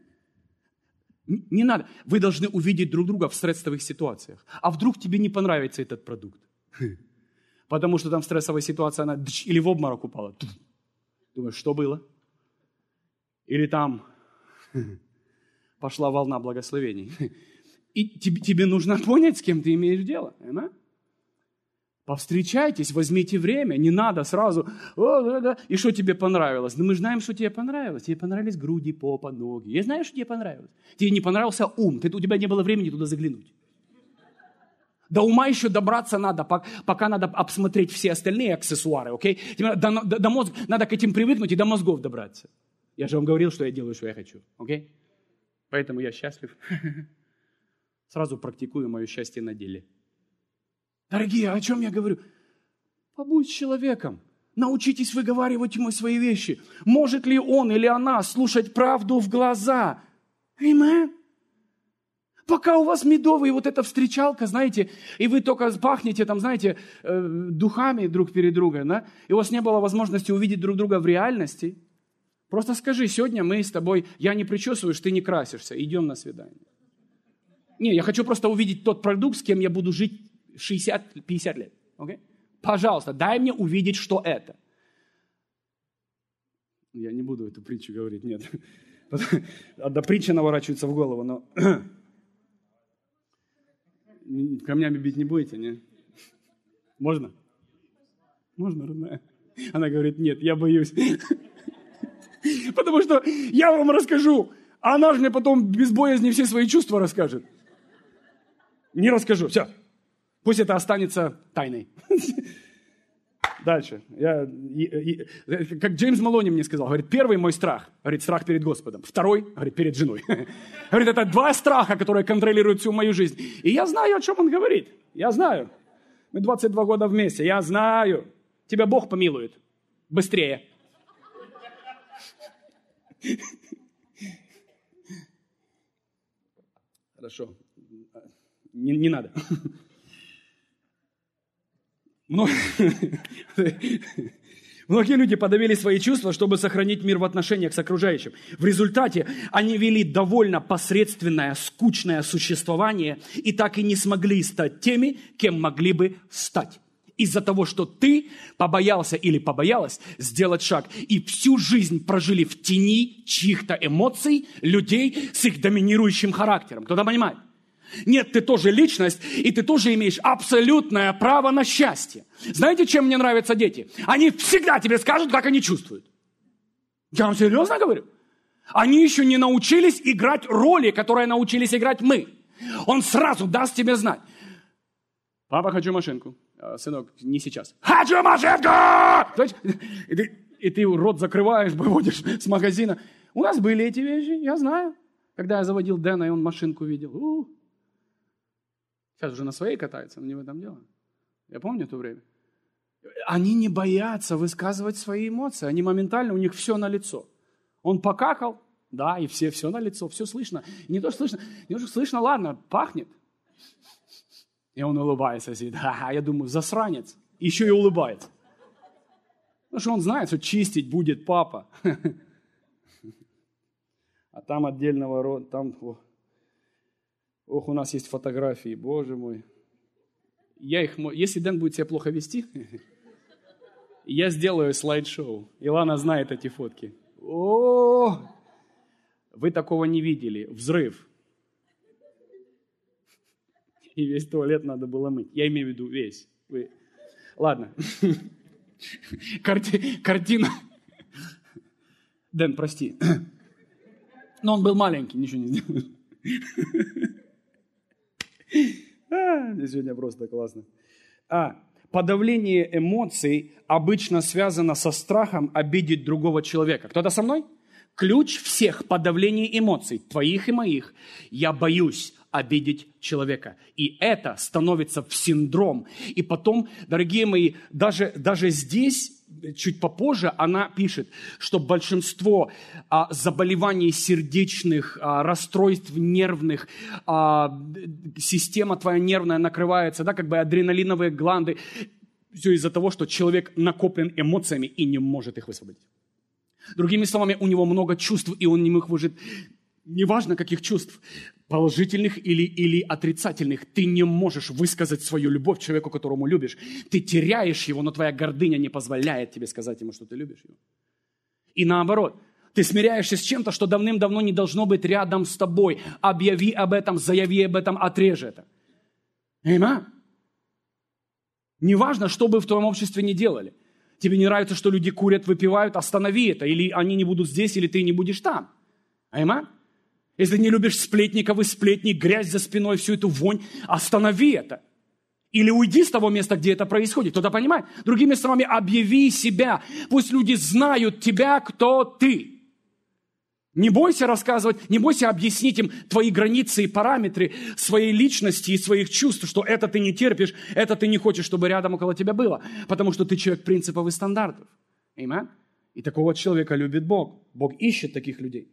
Не надо. Вы должны увидеть друг друга в стрессовых ситуациях. А вдруг тебе не понравится этот продукт? Потому что там стрессовая ситуация, она или в обморок упала. Думаешь, что было? Или там пошла волна благословений. И тебе нужно понять, с кем ты имеешь дело. Повстречайтесь, возьмите время, не надо сразу. И что тебе понравилось? Мы знаем, что тебе понравилось. Тебе понравились груди, попа, ноги. Я знаю, что тебе понравилось. Тебе не понравился ум, у тебя не было времени туда заглянуть. До ума еще добраться надо, пока надо обсмотреть все остальные аксессуары, окей? До мозга, надо к этим привыкнуть и до мозгов добраться. Я же вам говорил, что я делаю, что я хочу, окей? Поэтому я счастлив. Сразу практикую мое счастье на деле. Дорогие, о чем я говорю? Побудь с человеком. Научитесь выговаривать ему свои вещи. Может ли он или она слушать правду в глаза? Аминь. Пока у вас медовый вот эта встречалка, знаете, и вы только пахнете там, знаете, духами друг перед другом, да? И у вас не было возможности увидеть друг друга в реальности. Просто скажи: сегодня мы с тобой, я не причесываюсь, ты не красишься, идем на свидание. Не, я хочу просто увидеть тот продукт, с кем я буду жить 60-50 лет. Okay? Пожалуйста, дай мне увидеть, что это. Я не буду эту притчу говорить, нет. Одна притча наворачивается в голову, но камнями бить не будете, не? Можно? Можно, родная? Она говорит, нет, я боюсь. Потому что я вам расскажу, а она же мне потом без боязни все свои чувства расскажет. Не расскажу, все. Пусть это останется тайной. Дальше. Как Джеймс Малони мне сказал, говорит, первый мой страх, говорит, страх перед Господом. Второй, говорит, перед женой. Говорит, это два страха, которые контролируют всю мою жизнь. И я знаю, о чем он говорит. Я знаю. Мы 22 года вместе. Я знаю. Тебя Бог помилует. Быстрее. Хорошо. Не надо. Многие люди подавили свои чувства, чтобы сохранить мир в отношениях с окружающим. В результате они вели довольно посредственное, скучное существование и так и не смогли стать теми, кем могли бы стать. Из-за того, что ты побоялся или побоялась сделать шаг и всю жизнь прожили в тени чьих-то эмоций, людей с их доминирующим характером. Кто-то понимает? Нет, ты тоже личность, и ты тоже имеешь абсолютное право на счастье. Знаете, чем мне нравятся дети? Они всегда тебе скажут, как они чувствуют. Я вам серьезно говорю? Они еще не научились играть роли, которые научились играть мы. Он сразу даст тебе знать. Папа, хочу машинку. Сынок, не сейчас. Хочу машинку! И ты рот закрываешь, выводишь с магазина. У нас были эти вещи, я знаю. Когда я заводил Дэна, и он машинку видел. Сейчас уже на своей катается, но не в этом дело. Я помню то время. Они не боятся высказывать свои эмоции. Они моментально, у них все налицо. Он покакал, да, и все налицо, все слышно. И не то, что слышно, ладно, пахнет. И он улыбается, сидит. Я думаю, засранец. Еще и улыбается. Потому что он знает, что чистить будет папа. А там отдельного рода, там... Ох, у нас есть фотографии, боже мой. Если Дэн будет себя плохо вести, я сделаю слайд-шоу. Илана знает эти фотки. О, вы такого не видели. Взрыв. И весь туалет надо было мыть. Я имею в виду весь. Ладно. Картина. Дэн, прости. Но он был маленький, ничего не сделал. Сегодня просто классно. Подавление эмоций обычно связано со страхом обидеть другого человека. Кто-то со мной? Ключ всех подавлений эмоций, твоих и моих. Я боюсь обидеть человека. И это становится в синдром. И потом, дорогие мои, даже здесь, чуть попозже, она пишет, что большинство заболеваний сердечных, расстройств нервных, система твоя нервная накрывается, да, как бы адреналиновые гланды. Все из-за того, что человек накоплен эмоциями и не может их высвободить. Другими словами, у него много чувств, и он не мог выжить. Неважно, каких чувств, положительных или отрицательных, ты не можешь высказать свою любовь человеку, которому любишь. Ты теряешь его, но твоя гордыня не позволяет тебе сказать ему, что ты любишь его. И наоборот, ты смиряешься с чем-то, что давным-давно не должно быть рядом с тобой. Объяви об этом, заяви об этом, отрежь это. Аминь. Неважно, что бы в твоем обществе ни делали. Тебе не нравится, что люди курят, выпивают, останови это. Или они не будут здесь, или ты не будешь там. Аминь. Если не любишь сплетников и сплетни, грязь за спиной, всю эту вонь, останови это. Или уйди с того места, где это происходит. Кто-то понимает? Другими словами, объяви себя. Пусть люди знают тебя, кто ты. Не бойся рассказывать, не бойся объяснить им твои границы и параметры своей личности и своих чувств, что это ты не терпишь, это ты не хочешь, чтобы рядом около тебя было. Потому что ты человек принципов и стандартов. Аминь. И такого человека любит Бог. Бог ищет таких людей.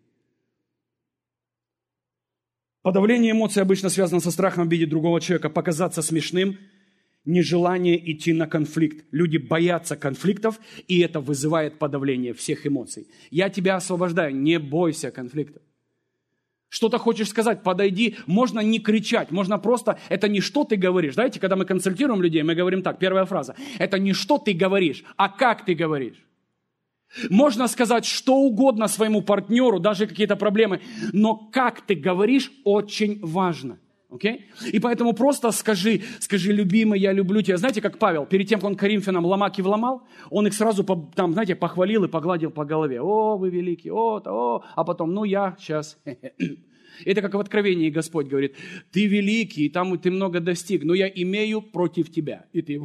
Подавление эмоций обычно связано со страхом обидеть другого человека, показаться смешным, нежелание идти на конфликт. Люди боятся конфликтов, и это вызывает подавление всех эмоций. Я тебя освобождаю, не бойся конфликтов. Что-то хочешь сказать, подойди, можно не кричать, можно просто, это не что ты говоришь. Знаете, когда мы консультируем людей, мы говорим так, первая фраза, это не что ты говоришь, а как ты говоришь. Можно сказать что угодно своему партнеру, даже какие-то проблемы, но как ты говоришь, очень важно. Okay? И поэтому просто скажи, любимый, я люблю тебя. Знаете, как Павел, перед тем, как он Коринфянам ломаки вломал, он их сразу там, знаете, похвалил и погладил по голове. О, вы великие, а потом, ну я сейчас. Это как в Откровении Господь говорит, ты великий, и там ты много достиг, но я имею против тебя. И ты,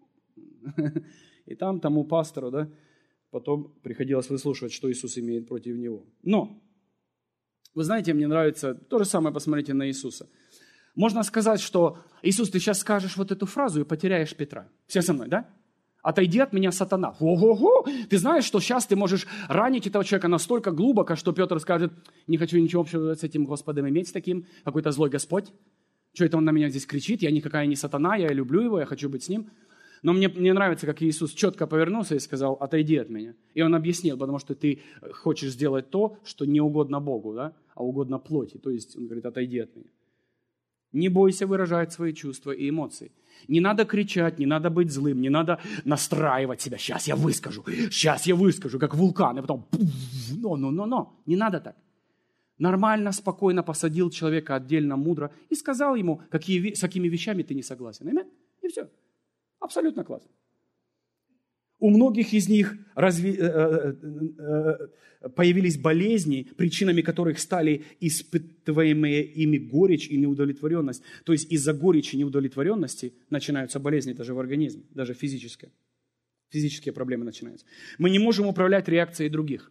и там тому пастору, да, потом приходилось выслушивать, что Иисус имеет против него. Но, вы знаете, мне нравится, то же самое посмотрите на Иисуса. Можно сказать, что, Иисус, ты сейчас скажешь вот эту фразу и потеряешь Петра. Все со мной, да? Отойди от меня, сатана. Ого-го! Ты знаешь, что сейчас ты можешь ранить этого человека настолько глубоко, что Петр скажет, не хочу ничего общего с этим Господом иметь, с таким, какой-то злой Господь. Что это он на меня здесь кричит? Я никакая не сатана, я люблю его, я хочу быть с ним. Но мне нравится, как Иисус четко повернулся и сказал, отойди от меня. И он объяснил, потому что ты хочешь сделать то, что не угодно Богу, да, а угодно плоти. То есть он говорит, отойди от меня. Не бойся выражать свои чувства и эмоции. Не надо кричать, не надо быть злым, не надо настраивать себя. Сейчас я выскажу, как вулкан. И потом, но. Не надо так. Нормально, спокойно посадил человека отдельно, мудро и сказал ему, с какими вещами ты не согласен. Аминь? И все. Абсолютно классно. У многих из них появились болезни, причинами которых стали испытываемые ими горечь и неудовлетворенность. То есть из-за горечи и неудовлетворенности начинаются болезни даже в организме, даже физические. Физические проблемы начинаются. Мы не можем управлять реакцией других.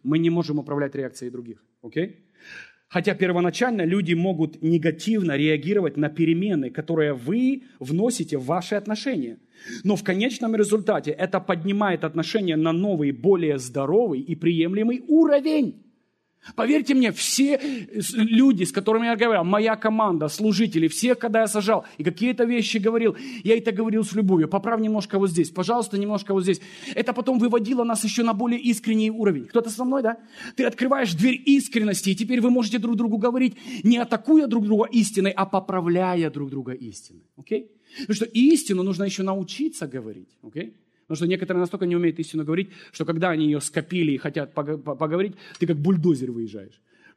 Okay? Хотя первоначально люди могут негативно реагировать на перемены, которые вы вносите в ваши отношения. Но в конечном результате это поднимает отношения на новый, более здоровый и приемлемый уровень. Поверьте мне, все люди, с которыми я говорил, моя команда, служители, все, когда я сажал и какие-то вещи говорил, я это говорил с любовью. Поправь немножко вот здесь, пожалуйста, немножко вот здесь. Это потом выводило нас еще на более искренний уровень. Кто-то со мной, да? Ты открываешь дверь искренности, и теперь вы можете друг другу говорить, не атакуя друг друга истиной, а поправляя друг друга истиной. Okay? Потому что истину нужно еще научиться говорить. Okay? Потому что некоторые настолько не умеют истину говорить, что когда они ее скопили и хотят поговорить, ты как бульдозер выезжаешь.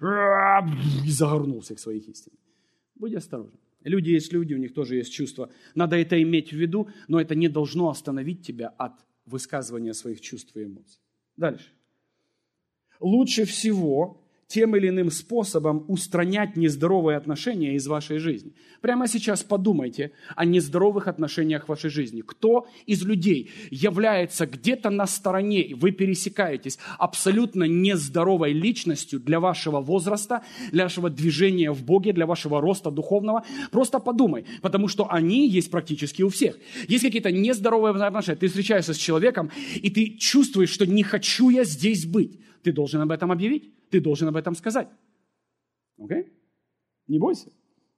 И загорнул всех своих истин. Будь осторожен. Люди есть люди, у них тоже есть чувства. Надо это иметь в виду, но это не должно остановить тебя от высказывания своих чувств и эмоций. Дальше. Лучше всего тем или иным способом устранять нездоровые отношения из вашей жизни. Прямо сейчас подумайте о нездоровых отношениях в вашей жизни. Кто из людей является где-то на стороне, вы пересекаетесь абсолютно нездоровой личностью для вашего возраста, для вашего движения в Боге, для вашего роста духовного? Просто подумай, потому что они есть практически у всех. Есть какие-то нездоровые отношения. Ты встречаешься с человеком, и ты чувствуешь, что не хочу я здесь быть. Ты должен об этом объявить. Ты должен об этом сказать. Окей? Не бойся.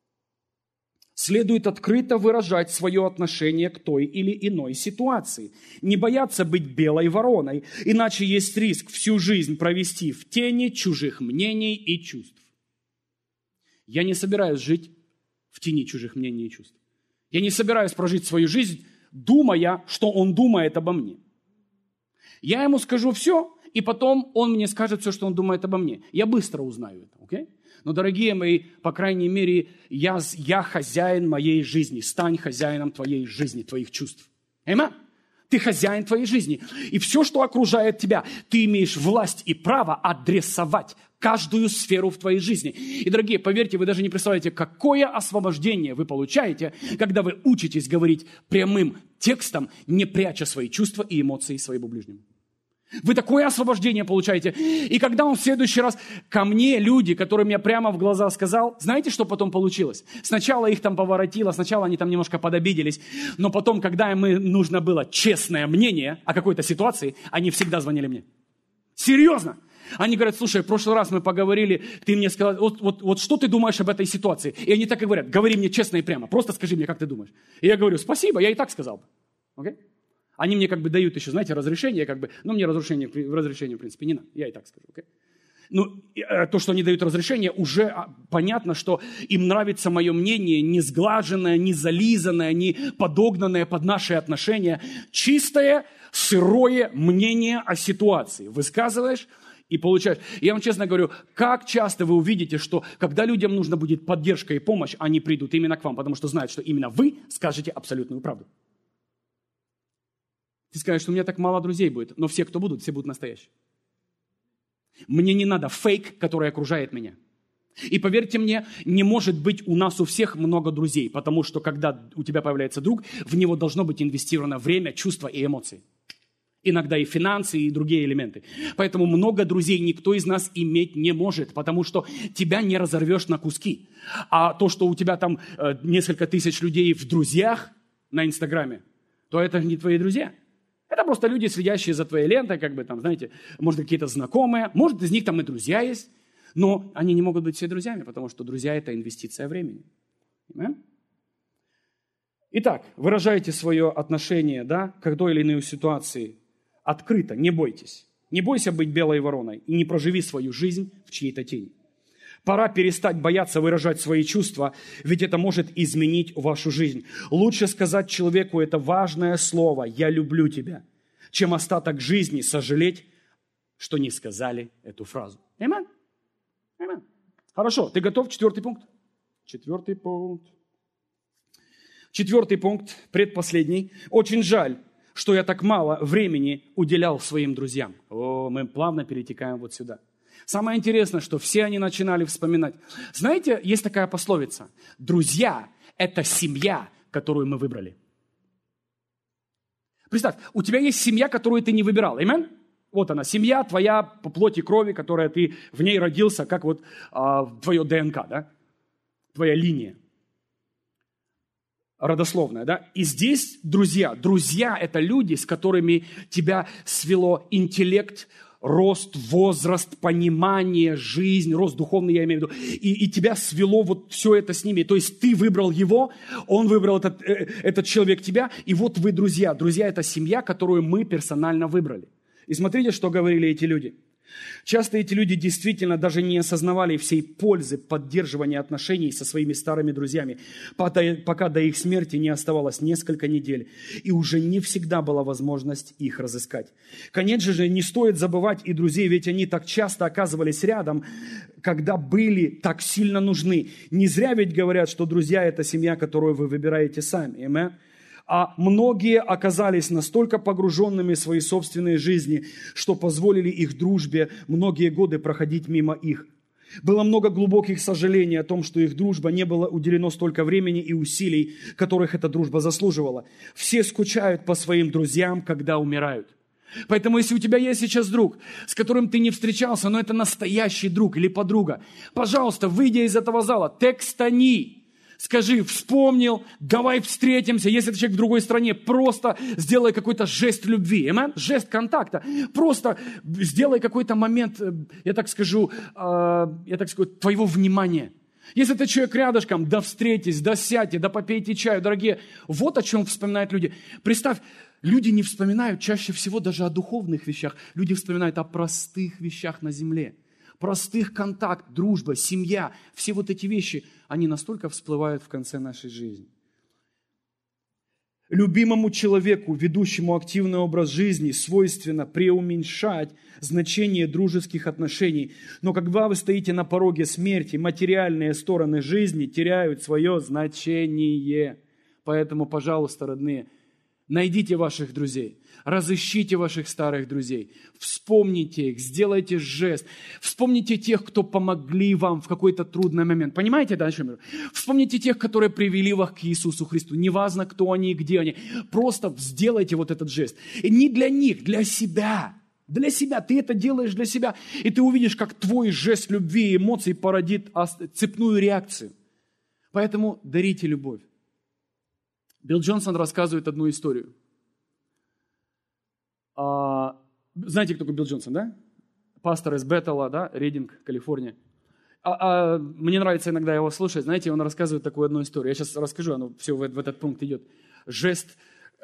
Следует открыто выражать свое отношение к той или иной ситуации. Не бояться быть белой вороной, иначе есть риск всю жизнь провести в тени чужих мнений и чувств. Я не собираюсь жить в тени чужих мнений и чувств. Я не собираюсь прожить свою жизнь, думая, что он думает обо мне. Я ему скажу все, и потом он мне скажет все, что он думает обо мне. Я быстро узнаю это, окей? Но, дорогие мои, по крайней мере, я хозяин моей жизни. Стань хозяином твоей жизни, твоих чувств. Аминь? Ты хозяин твоей жизни. И все, что окружает тебя, ты имеешь власть и право адресовать каждую сферу в твоей жизни. И, дорогие, поверьте, вы даже не представляете, какое освобождение вы получаете, когда вы учитесь говорить прямым текстом, не пряча свои чувства и эмоции своему ближнему. Вы такое освобождение получаете. И когда он в следующий раз ко мне, люди, которым я прямо в глаза сказал, знаете, что потом получилось? Сначала их там поворотило, сначала они там немножко подобиделись, но потом, когда им нужно было честное мнение о какой-то ситуации, они всегда звонили мне. Серьезно! Они говорят, слушай, в прошлый раз мы поговорили, ты мне сказал, вот что ты думаешь об этой ситуации? И они так и говорят, говори мне честно и прямо, просто скажи мне, как ты думаешь. И я говорю, спасибо, я и так сказал. Окей? Они мне как бы дают еще, знаете, разрешение, как бы, но мне разрешение, в принципе, не надо, я и так скажу. Okay? То, что они дают разрешение, уже понятно, что им нравится мое мнение, не сглаженное, не зализанное, не подогнанное под наши отношения. Чистое, сырое мнение о ситуации. Высказываешь и получаешь. Я вам честно говорю, как часто вы увидите, что когда людям нужна будет поддержка и помощь, они придут именно к вам, потому что знают, что именно вы скажете абсолютную правду. Ты скажешь, что у меня так мало друзей будет, но все, кто будут, все будут настоящие. Мне не надо фейк, который окружает меня. И поверьте мне, не может быть у нас у всех много друзей, потому что когда у тебя появляется друг, в него должно быть инвестировано время, чувства и эмоции. Иногда и финансы, и другие элементы. Поэтому много друзей никто из нас иметь не может, потому что тебя не разорвешь на куски. А то, что у тебя там несколько тысяч людей в друзьях на Инстаграме, то это не твои друзья. Это просто люди, следящие за твоей лентой, знаете, может, какие-то знакомые, может, из них там и друзья есть, но они не могут быть все друзьями, потому что друзья – это инвестиция времени. Понимаем? Итак, выражайте свое отношение, к той или иной ситуации открыто, не бойтесь. Не бойся быть белой вороной и не проживи свою жизнь в чьей-то тени. Пора перестать бояться выражать свои чувства, ведь это может изменить вашу жизнь. Лучше сказать человеку это важное слово «я люблю тебя», чем остаток жизни сожалеть, что не сказали эту фразу. Аминь? Аминь. Хорошо, ты готов? 4 пункт. 4 пункт. 4 пункт, предпоследний. Очень жаль, что я так мало времени уделял своим друзьям. Мы плавно перетекаем вот сюда. Самое интересное, что все они начинали вспоминать. Знаете, есть такая пословица. Друзья – это семья, которую мы выбрали. Представь, у тебя есть семья, которую ты не выбирал. Аминь? Вот она, семья твоя по плоти и крови, которая ты в ней родился, как твое ДНК, твоя линия родословная, И здесь друзья. Друзья – это люди, с которыми тебя свело интеллект, рост, возраст, понимание, жизнь, рост духовный, я имею в виду. И тебя свело вот все это с ними. То есть ты выбрал его, он выбрал этот человек тебя, и вот вы друзья. Друзья – это семья, которую мы персонально выбрали. И смотрите, что говорили эти люди. Часто эти люди действительно даже не осознавали всей пользы поддерживания отношений со своими старыми друзьями, пока до их смерти не оставалось несколько недель, и уже не всегда была возможность их разыскать. Конечно же, не стоит забывать и друзей, ведь они так часто оказывались рядом, когда были так сильно нужны. Не зря ведь говорят, что друзья – это семья, которую вы выбираете сами. Аминь. А многие оказались настолько погруженными в свои собственные жизни, что позволили их дружбе многие годы проходить мимо их. Было много глубоких сожалений о том, что их дружба не было уделено столько времени и усилий, которых эта дружба заслуживала. Все скучают по своим друзьям, когда умирают. Поэтому, если у тебя есть сейчас друг, с которым ты не встречался, но это настоящий друг или подруга, пожалуйста, выйдя из этого зала, текстани. Скажи, вспомнил, давай встретимся. Если это человек в другой стране, просто сделай какой-то жест любви, жест контакта. Просто сделай какой-то момент, я так скажу, твоего внимания. Если это человек рядышком, да встретитесь, да сядьте, да попейте чаю, дорогие. Вот о чем вспоминают люди. Представь, люди не вспоминают чаще всего даже о духовных вещах. Люди вспоминают о простых вещах на земле. Простых контакт, дружба, семья, все вот эти вещи, они настолько всплывают в конце нашей жизни. Любимому человеку, ведущему активный образ жизни, свойственно преуменьшать значение дружеских отношений. Но когда вы стоите на пороге смерти, материальные стороны жизни теряют свое значение. Поэтому, пожалуйста, родные, найдите ваших друзей, разыщите ваших старых друзей, вспомните их, сделайте жест, вспомните тех, кто помогли вам в какой-то трудный момент. Понимаете, о чем я говорю? Вспомните тех, которые привели вас к Иисусу Христу. Неважно, кто они и где они. Просто сделайте вот этот жест. И не для них, для себя. Для себя. Ты это делаешь для себя. И ты увидишь, как твой жест любви и эмоций породит цепную реакцию. Поэтому дарите любовь. Билл Джонсон рассказывает одну историю. Знаете, кто такой Билл Джонсон, да? Пастор из Беттела, Ридинг, Калифорния. Мне нравится иногда его слушать. Знаете, он рассказывает такую одну историю. Я сейчас расскажу, оно все в этот пункт идет. Жест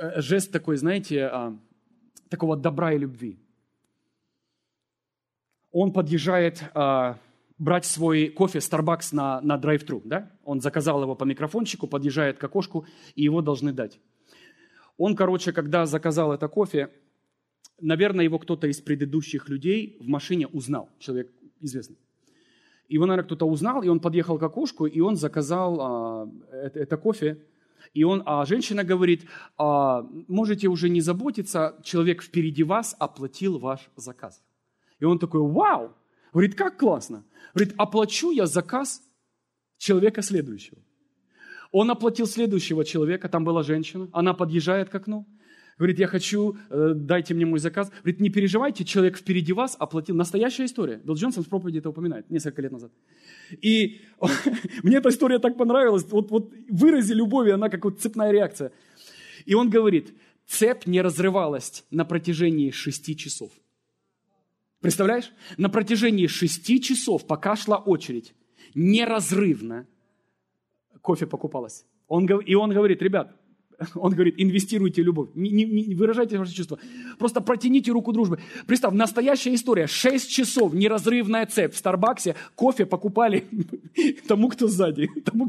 такой, знаете, такого добра и любви. Он подъезжает брать свой кофе Starbucks на драйв-тру, да? Он заказал его по микрофончику, подъезжает к окошку, и его должны дать. Он, когда заказал это кофе, наверное, его кто-то из предыдущих людей в машине узнал, человек известный. Его, наверное, кто-то узнал, и он подъехал к окошку, и он заказал это кофе. А женщина говорит, можете уже не заботиться, человек впереди вас оплатил ваш заказ. И он такой, вау! Говорит, как классно! Говорит, оплачу я заказ человека следующего. Он оплатил следующего человека, там была женщина, она подъезжает к окну. Говорит, я хочу, дайте мне мой заказ. Говорит, не переживайте, человек впереди вас оплатил. Настоящая история. Билл Джонсон в проповеди это упоминает несколько лет назад. И мне эта история так понравилась. Вот вырази любови, она как вот цепная реакция. И он говорит, цепь не разрывалась на протяжении 6 часов. Представляешь? На протяжении 6 часов, пока шла очередь, неразрывно кофе покупалось. И он говорит, ребят, он говорит, инвестируйте в любовь, не выражайте ваши чувства, просто протяните руку дружбы. Представь, настоящая история, 6 часов, неразрывная цепь в Старбаксе, кофе покупали тому, кто сзади.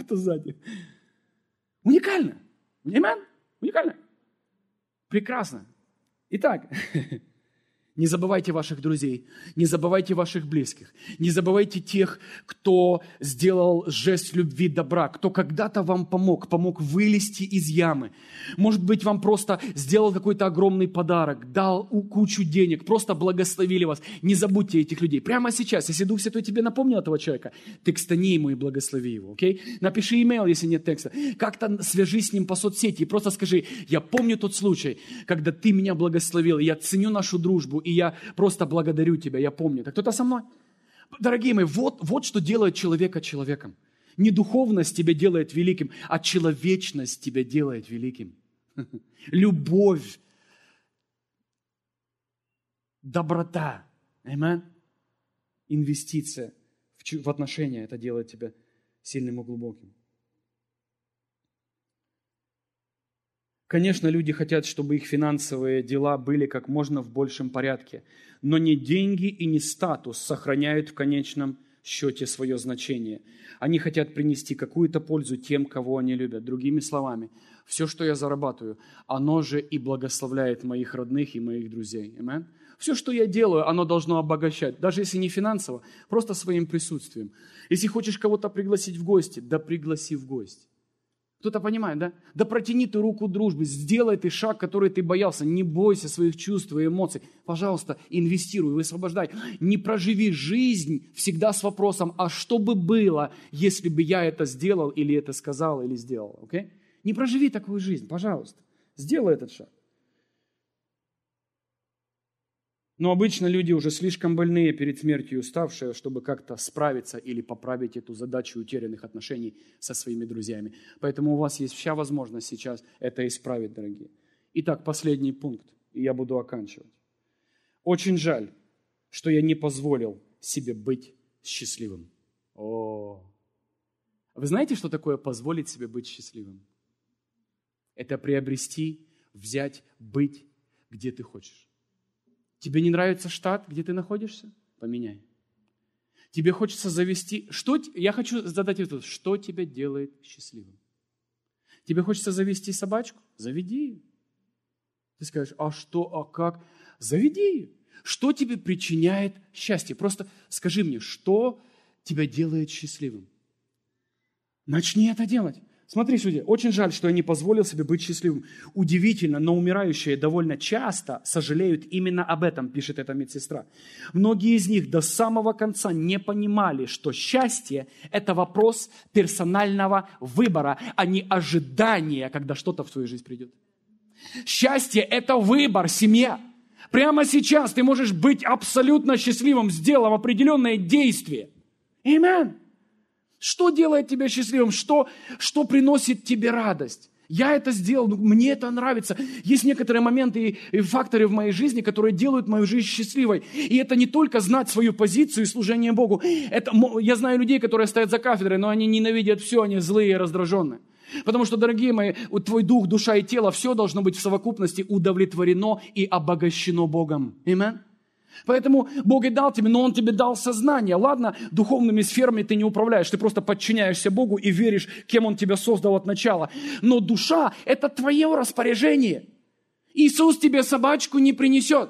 Уникально. Уникально. Прекрасно. Итак, не забывайте ваших друзей, не забывайте ваших близких, не забывайте тех, кто сделал жест любви, добра, кто когда-то вам помог вылезти из ямы. Может быть, вам просто сделал какой-то огромный подарок, дал кучу денег, просто благословили вас. Не забудьте этих людей. Прямо сейчас, если Дух Святой тебе напомнил этого человека, текстани ему и благослови его, окей? Напиши имейл, если нет текста. Как-то свяжись с ним по соцсети и просто скажи, я помню тот случай, когда ты меня благословил, и я ценю нашу дружбу, и я просто благодарю тебя, я помню. Так кто-то со мной? Дорогие мои, вот что делает человека человеком. Не духовность тебя делает великим, а человечность тебя делает великим. Любовь, доброта, amen? Инвестиция в отношения, это делает тебя сильным и глубоким. Конечно, люди хотят, чтобы их финансовые дела были как можно в большем порядке, но не деньги и не статус сохраняют в конечном счете свое значение. Они хотят принести какую-то пользу тем, кого они любят. Другими словами, все, что я зарабатываю, оно же и благословляет моих родных и моих друзей. Amen? Все, что я делаю, оно должно обогащать, даже если не финансово, просто своим присутствием. Если хочешь кого-то пригласить в гости, да пригласи в гости. Кто-то понимает, да? Да протяни ты руку дружбы, сделай ты шаг, который ты боялся. Не бойся своих чувств и эмоций. Пожалуйста, инвестируй, высвобождай. Не проживи жизнь всегда с вопросом, а что бы было, если бы я это сделал, или это сказал, или сделал. Okay? Не проживи такую жизнь, пожалуйста. Сделай этот шаг. Но обычно люди уже слишком больные перед смертью и уставшие, чтобы как-то справиться или поправить эту задачу утерянных отношений со своими друзьями. Поэтому у вас есть вся возможность сейчас это исправить, дорогие. Итак, последний пункт, и я буду оканчивать. Очень жаль, что я не позволил себе быть счастливым. Вы знаете, что такое позволить себе быть счастливым? Это приобрести, взять, быть, где ты хочешь. Тебе не нравится штат, где ты находишься? Поменяй. Тебе хочется завести... Я хочу задать вопрос. Что тебя делает счастливым? Тебе хочется завести собачку? Заведи ее. Ты скажешь, а что, а как? Заведи ее. Что тебе причиняет счастье? Просто скажи мне, что тебя делает счастливым? Начни это делать. Смотри, судья, очень жаль, что я не позволил себе быть счастливым. Удивительно, но умирающие довольно часто сожалеют именно об этом, пишет эта медсестра. Многие из них до самого конца не понимали, что счастье – это вопрос персонального выбора, а не ожидания, когда что-то в твою жизнь придет. Счастье – это выбор, семья. Прямо сейчас ты можешь быть абсолютно счастливым, сделав определенное действие. Аминь. Что делает тебя счастливым? Что приносит тебе радость? Я это сделал, мне это нравится. Есть некоторые моменты и факторы в моей жизни, которые делают мою жизнь счастливой. И это не только знать свою позицию и служение Богу. Я знаю людей, которые стоят за кафедрой, но они ненавидят все, они злые и раздраженные. Потому что, дорогие мои, твой дух, душа и тело, все должно быть в совокупности удовлетворено и обогащено Богом. Аминь. Поэтому Бог и дал тебе, но Он тебе дал сознание. Ладно, духовными сферами ты не управляешь, ты просто подчиняешься Богу и веришь, кем Он тебя создал от начала. Но душа – это твое распоряжение. Иисус тебе собачку не принесет.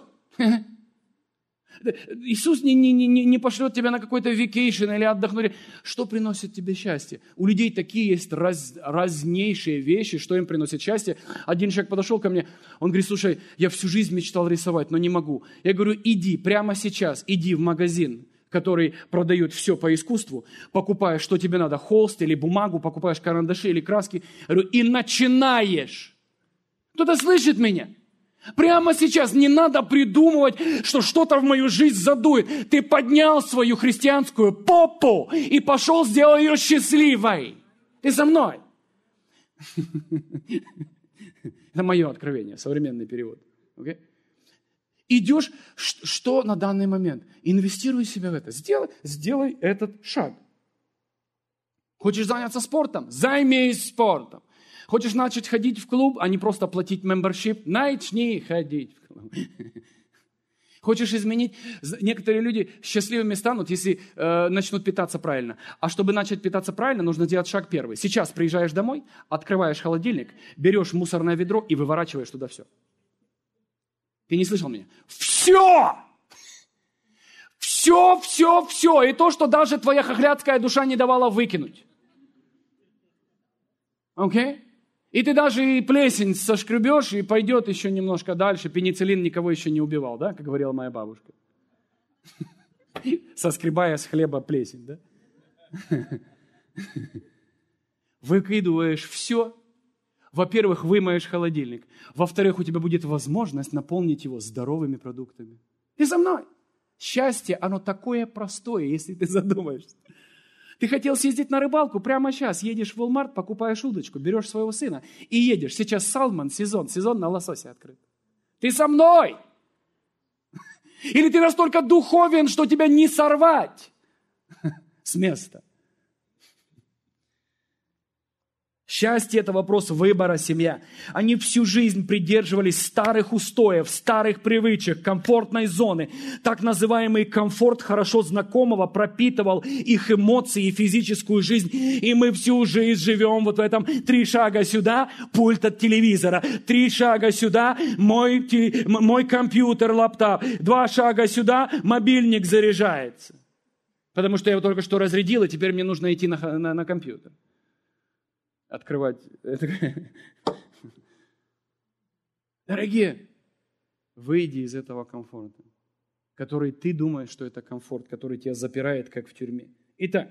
Иисус не пошлет тебя на какой-то вакейшн или отдохнуть. Что приносит тебе счастье? У людей такие есть разнейшие вещи, что им приносит счастье. Один человек подошел ко мне, он говорит: слушай, я всю жизнь мечтал рисовать, но не могу. Я говорю: иди прямо сейчас, иди в магазин, который продает все по искусству, покупаешь, что тебе надо, холст или бумагу, покупаешь карандаши или краски, говорю, и начинаешь. Кто-то слышит меня? Прямо сейчас не надо придумывать, что что-то в мою жизнь задует. Ты поднял свою христианскую попу и пошел, сделал ее счастливой. Ты со мной? Это мое откровение, современный перевод. Okay? Идешь, что на данный момент? Инвестируй себя в это. Сделай этот шаг. Хочешь заняться спортом? Займись спортом. Хочешь начать ходить в клуб, а не просто платить membership? Начни ходить в клуб. Хочешь изменить? Некоторые люди счастливыми станут, если начнут питаться правильно. А чтобы начать питаться правильно, нужно делать шаг первый. Сейчас приезжаешь домой, открываешь холодильник, берешь мусорное ведро и выворачиваешь туда все. Ты не слышал меня? Все! Все! И то, что даже твоя хохлядская душа не давала выкинуть. Окей? И ты даже и плесень сошкребешь, и пойдет еще немножко дальше. Пенициллин никого еще не убивал, да, как говорила моя бабушка. Соскребая с хлеба плесень, да? Выкидываешь все. Во-первых, вымоешь холодильник. Во-вторых, у тебя будет возможность наполнить его здоровыми продуктами. Ты со мной? Счастье, оно такое простое, если ты задумаешься. Ты хотел съездить на рыбалку, прямо сейчас едешь в Walmart, покупаешь удочку, берешь своего сына и едешь. Сейчас салмон сезон на лосося открыт. Ты со мной? Или ты настолько духовен, что тебя не сорвать с места? Счастье – это вопрос выбора, семья. Они всю жизнь придерживались старых устоев, старых привычек, комфортной зоны. Так называемый комфорт хорошо знакомого пропитывал их эмоции и физическую жизнь. И мы всю жизнь живем вот в этом: 3 шага сюда, пульт от телевизора, 3 шага сюда, мой компьютер, лаптоп, 2 шага сюда, мобильник заряжается. Потому что я его только что разрядил, и теперь мне нужно идти на компьютер. Открывать. Дорогие, выйди из этого комфорта, который ты думаешь, что это комфорт, который тебя запирает, как в тюрьме. Итак,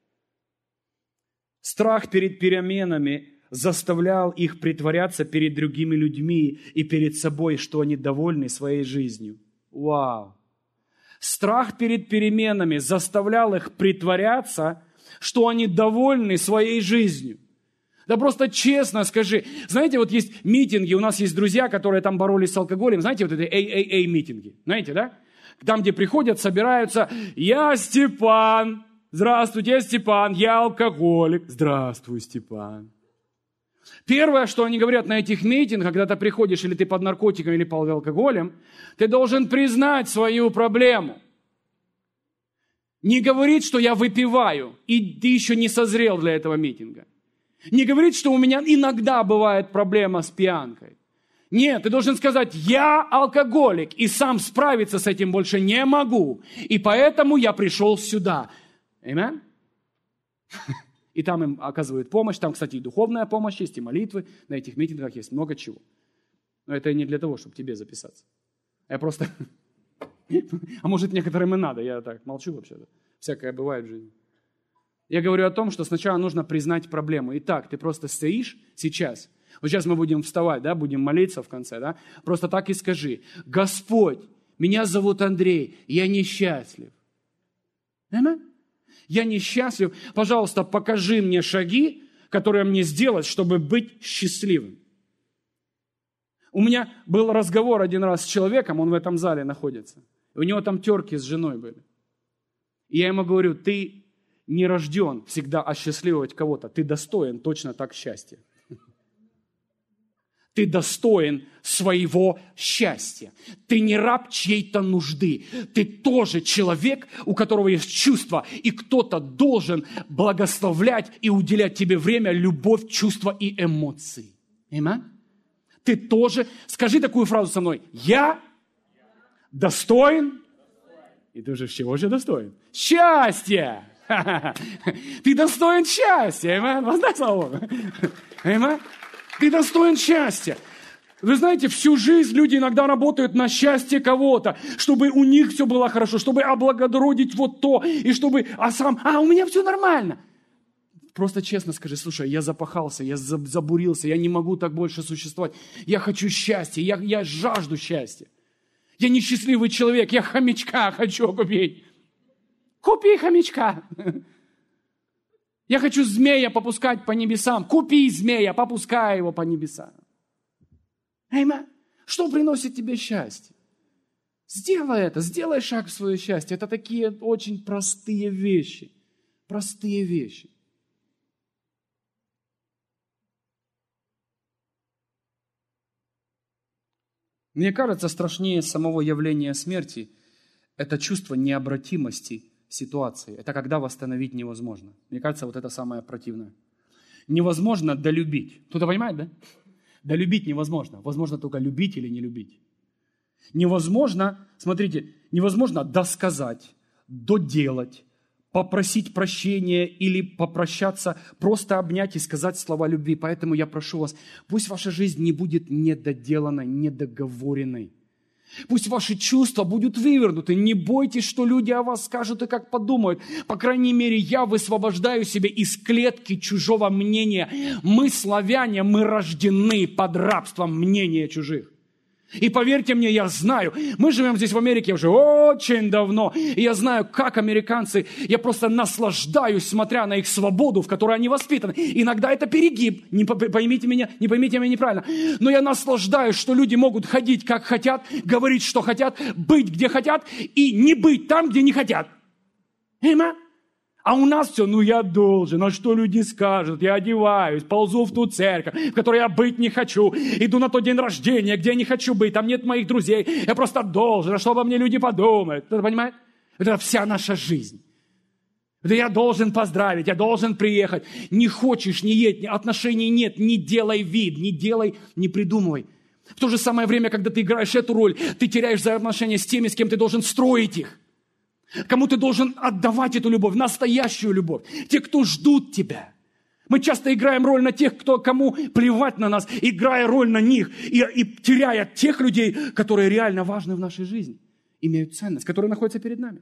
страх перед переменами заставлял их притворяться перед другими людьми и перед собой, что они довольны своей жизнью. Вау! Страх перед переменами заставлял их притворяться, что они довольны своей жизнью. Да просто честно скажи. Знаете, вот есть митинги, у нас есть друзья, которые там боролись с алкоголем. Знаете, вот эти AA-митинги. Знаете, да? Там, где приходят, собираются. Я Степан. Здравствуйте, я Степан. Я алкоголик. Здравствуй, Степан. Первое, что они говорят на этих митингах, когда ты приходишь, или ты под наркотиком, или под алкоголем, ты должен признать свою проблему. Не говорить, что я выпиваю, и ты еще не созрел для этого митинга. Не говорить, что у меня иногда бывает проблема с пьянкой. Нет, ты должен сказать: я алкоголик, и сам справиться с этим больше не могу. И поэтому я пришел сюда. Аминь? И там им оказывают помощь. Там, кстати, и духовная помощь есть, и молитвы. На этих митингах есть много чего. Но это не для того, чтобы тебе записаться. Я просто... А может, некоторым и надо. Я так молчу вообще-то. Всякое бывает в жизни. Я говорю о том, что сначала нужно признать проблему. Итак, ты просто стоишь сейчас. Вот сейчас мы будем вставать, да, будем молиться в конце, да. Просто так и скажи: Господь, меня зовут Андрей, я несчастлив. Аминь? Я несчастлив. Пожалуйста, покажи мне шаги, которые мне сделать, чтобы быть счастливым. У меня был разговор один раз с человеком, он в этом зале находится. У него там терки с женой были. И я ему говорю: ты не рожден всегда осчастлививать кого-то. Ты достоин точно так счастья. Ты достоин своего счастья. Ты не раб чьей-то нужды. Ты тоже человек, у которого есть чувства, и кто-то должен благословлять и уделять тебе время, любовь, чувства и эмоции. Аминь? Ты тоже, скажи такую фразу со мной. Я достоин. И ты же чего же достоин? Счастья! Ты достоин счастья. Аминь? Воздай слава Богу. Аминь? Ты достоин счастья. Вы знаете, всю жизнь люди иногда работают на счастье кого-то, чтобы у них все было хорошо, чтобы облагородить вот то, и чтобы, у меня все нормально. Просто честно скажи, слушай, я запахался, я забурился, я не могу так больше существовать. Я хочу счастья, я жажду счастья. Я несчастливый человек, я хомячка хочу купить. Купи хомячка. Я хочу змея попускать по небесам. Купи змея, попускай его по небесам. Аминь. Что приносит тебе счастье? Сделай это, сделай шаг в свое счастье. Это такие очень простые вещи. Простые вещи. Мне кажется, страшнее самого явления смерти – это чувство необратимости ситуации. Это когда восстановить невозможно. Мне кажется, вот это самое противное. Невозможно долюбить. Кто-то понимает, да? Долюбить невозможно. Возможно только любить или не любить. Невозможно, смотрите, невозможно досказать, доделать, попросить прощения или попрощаться, просто обнять и сказать слова любви. Поэтому я прошу вас, пусть ваша жизнь не будет недоделанной, недоговоренной. Пусть ваши чувства будут вывернуты. Не бойтесь, что люди о вас скажут и как подумают. По крайней мере, я высвобождаю себя из клетки чужого мнения. Мы, славяне, мы рождены под рабством мнения чужих. И поверьте мне, я знаю, мы живем здесь в Америке уже очень давно, и я знаю, как американцы, я просто наслаждаюсь, смотря на их свободу, в которой они воспитаны. Иногда это перегиб, не поймите меня неправильно, но я наслаждаюсь, что люди могут ходить как хотят, говорить, что хотят, быть где хотят, и не быть там, где не хотят. Аминь. А у нас все, я должен, а что люди скажут? Я одеваюсь, ползу в ту церковь, в которой я быть не хочу. Иду на тот день рождения, где я не хочу быть, там нет моих друзей. Я просто должен, а что обо мне люди подумают? Кто-то понимает? Это вся наша жизнь. Это я должен поздравить, я должен приехать. Не хочешь, не едь, отношений нет, не делай вид, не делай, не придумывай. В то же самое время, когда ты играешь эту роль, ты теряешь взаимоотношения с теми, с кем ты должен строить их. Кому ты должен отдавать эту любовь, настоящую любовь. Те, кто ждут тебя. Мы часто играем роль на тех, кому плевать на нас, играя роль на них и теряя тех людей, которые реально важны в нашей жизни, имеют ценность, которые находятся перед нами.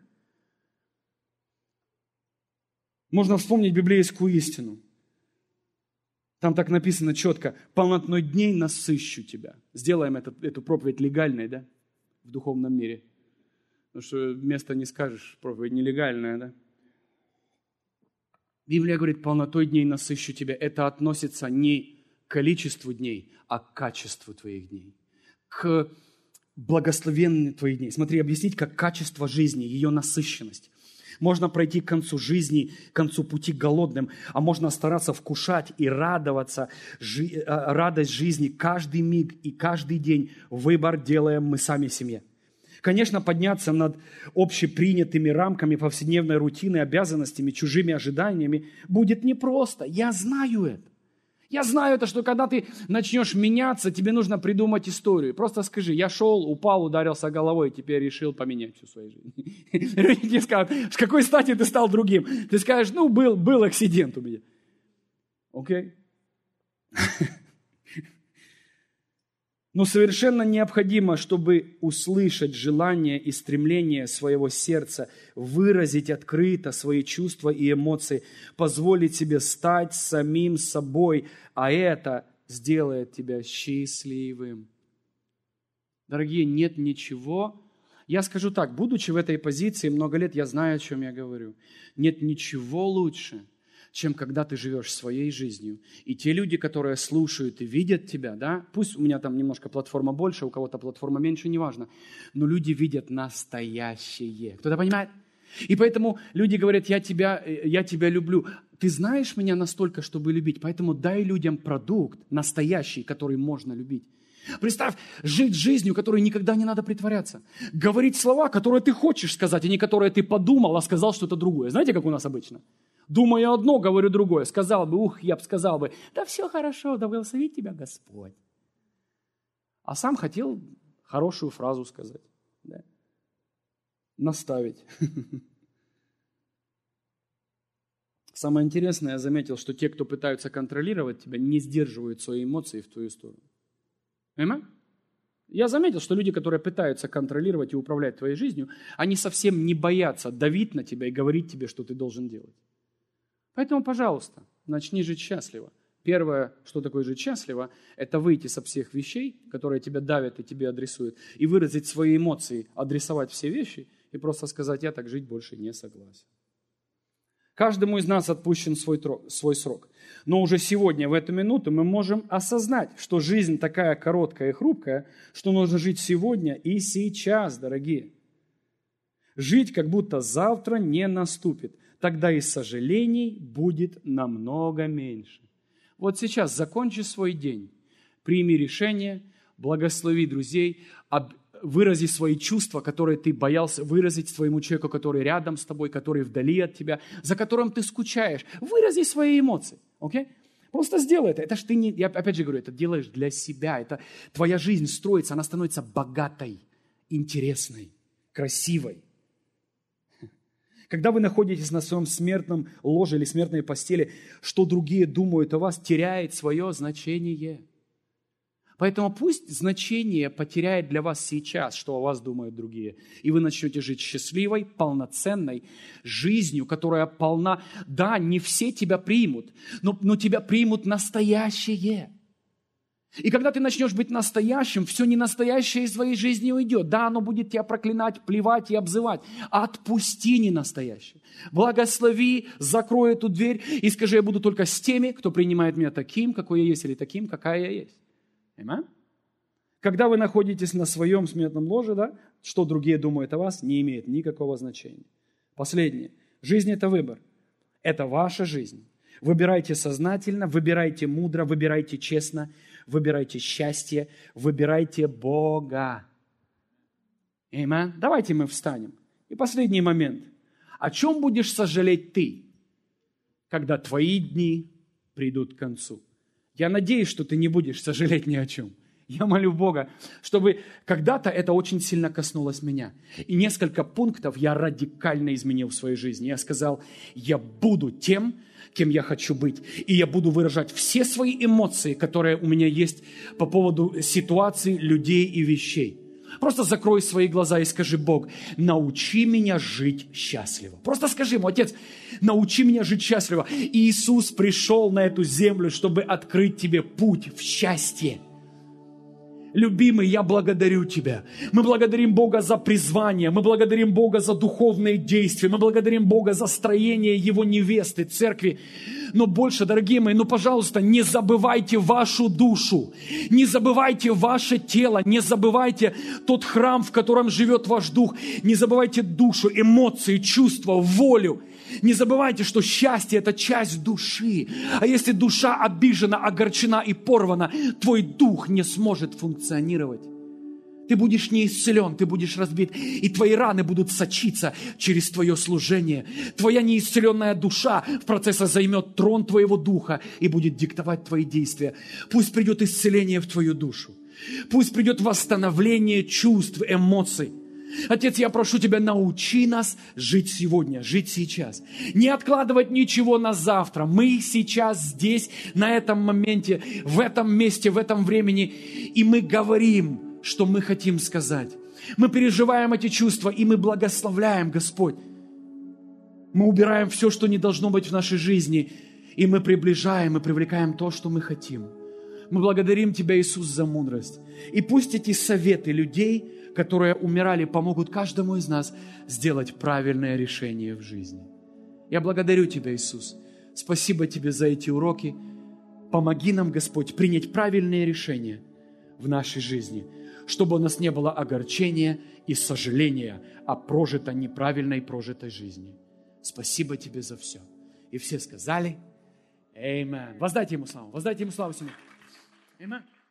Можно вспомнить библейскую истину. Там так написано четко: полнотой дней насыщу тебя. Сделаем эту проповедь легальной, да, в духовном мире. Потому что место не скажешь, проповедь нелегальная, да? Библия говорит, полнотой дней насыщу тебя. Это относится не к количеству дней, а к качеству твоих дней. К благословению твоих дней. Смотри, объяснить, как качество жизни, ее насыщенность. Можно пройти к концу жизни, к концу пути голодным, а можно стараться вкушать и радоваться, радость жизни каждый миг и каждый день. Выбор делаем мы сами в семье. Конечно, подняться над общепринятыми рамками повседневной рутины, обязанностями, чужими ожиданиями будет непросто. Я знаю это. Я знаю это, что когда ты начнешь меняться, тебе нужно придумать историю. Просто скажи, я шел, упал, ударился головой, и теперь решил поменять всю свою жизнь. Люди тебе скажут, с какой стати ты стал другим? Ты скажешь, был акцидент у меня. Окей? Но совершенно необходимо, чтобы услышать желание и стремление своего сердца, выразить открыто свои чувства и эмоции, позволить себе стать самим собой, а это сделает тебя счастливым. Дорогие, нет ничего. Я скажу так, будучи в этой позиции много лет, я знаю, о чем я говорю. Нет ничего лучше, чем когда ты живешь своей жизнью. И те люди, которые слушают и видят тебя, да, пусть у меня там немножко платформа больше, у кого-то платформа меньше, неважно, но люди видят настоящее. Кто-то понимает? И поэтому люди говорят, я тебя люблю. Ты знаешь меня настолько, чтобы любить, поэтому дай людям продукт настоящий, который можно любить. Представь, жить жизнью, которой никогда не надо притворяться. Говорить слова, которые ты хочешь сказать, а не которые ты подумал, а сказал что-то другое. Знаете, как у нас обычно? Думаю одно, говорю другое. Сказал бы, я бы сказал бы, да все хорошо, да благословит тебя Господь. А сам хотел хорошую фразу сказать. Да? Наставить. Самое интересное, я заметил, что те, кто пытаются контролировать тебя, не сдерживают свои эмоции в твою сторону. Понимаете? Я заметил, что люди, которые пытаются контролировать и управлять твоей жизнью, они совсем не боятся давить на тебя и говорить тебе, что ты должен делать. Поэтому, пожалуйста, начни жить счастливо. Первое, что такое жить счастливо, это выйти со всех вещей, которые тебя давят и тебе адресуют, и выразить свои эмоции, адресовать все вещи и просто сказать, я так жить больше не согласен. Каждому из нас отпущен свой срок. Но уже сегодня, в эту минуту, мы можем осознать, что жизнь такая короткая и хрупкая, что нужно жить сегодня и сейчас, дорогие. Жить, как будто завтра не наступит. Тогда и сожалений будет намного меньше. Вот сейчас закончи свой день, прими решение, благослови друзей, вырази свои чувства, которые ты боялся выразить своему человеку, который рядом с тобой, который вдали от тебя, за которым ты скучаешь. Вырази свои эмоции, окей? Просто сделай это. Это ж ты не, я опять же говорю, это делаешь для себя. Это твоя жизнь строится, она становится богатой, интересной, красивой. Когда вы находитесь на своем смертном ложе или смертной постели, что другие думают о вас, теряет свое значение. Поэтому пусть значение потеряет для вас сейчас, что о вас думают другие. И вы начнете жить счастливой, полноценной жизнью, которая полна. Да, не все тебя примут, но тебя примут настоящее. И когда ты начнешь быть настоящим, все ненастоящее из твоей жизни уйдет. Да, оно будет тебя проклинать, плевать и обзывать. Отпусти ненастоящее. Благослови, закрой эту дверь и скажи, я буду только с теми, кто принимает меня таким, какой я есть, или таким, какая я есть. Amen? Когда вы находитесь на своем смертном ложе, да, что другие думают о вас, не имеет никакого значения. Последнее. Жизнь – это выбор. Это ваша жизнь. Выбирайте сознательно, выбирайте мудро, выбирайте честно, выбирайте счастье, выбирайте Бога. Amen? Давайте мы встанем. И последний момент. О чем будешь сожалеть ты, когда твои дни придут к концу? Я надеюсь, что ты не будешь сожалеть ни о чем. Я молю Бога, чтобы когда-то это очень сильно коснулось меня. И несколько пунктов я радикально изменил в своей жизни. Я сказал, я буду тем, кем я хочу быть. И я буду выражать все свои эмоции, которые у меня есть по поводу ситуаций, людей и вещей. Просто закрой свои глаза и скажи, Бог, научи меня жить счастливо. Просто скажи ему, Отец, научи меня жить счастливо. И Иисус пришел на эту землю, чтобы открыть тебе путь в счастье. Любимый, я благодарю Тебя. Мы благодарим Бога за призвание, мы благодарим Бога за духовные действия, мы благодарим Бога за строение Его невесты, церкви. Но больше, дорогие мои, пожалуйста, не забывайте вашу душу, не забывайте ваше тело, не забывайте тот храм, в котором живет ваш дух, не забывайте душу, эмоции, чувства, волю. Не забывайте, что счастье – это часть души. А если душа обижена, огорчена и порвана, твой дух не сможет функционировать. Ты будешь не исцелен, ты будешь разбит, и твои раны будут сочиться через твое служение. Твоя неисцеленная душа в процессе займет трон твоего духа и будет диктовать твои действия. Пусть придет исцеление в твою душу. Пусть придет восстановление чувств, эмоций. Отец, я прошу Тебя, научи нас жить сегодня, жить сейчас. Не откладывать ничего на завтра. Мы сейчас здесь, на этом моменте, в этом месте, в этом времени, и мы говорим, что мы хотим сказать. Мы переживаем эти чувства, и мы благословляем, Господь. Мы убираем все, что не должно быть в нашей жизни, и мы приближаем и привлекаем то, что мы хотим. Мы благодарим Тебя, Иисус, за мудрость. И пусть эти советы людей, которые умирали, помогут каждому из нас сделать правильное решение в жизни. Я благодарю Тебя, Иисус. Спасибо Тебе за эти уроки. Помоги нам, Господь, принять правильные решения в нашей жизни. чтобы у нас не было огорчения и сожаления о прожитой неправильной прожитой жизни. Спасибо Тебе за все. И все сказали: Аминь. Воздайте Ему славу сегодня. Аминь.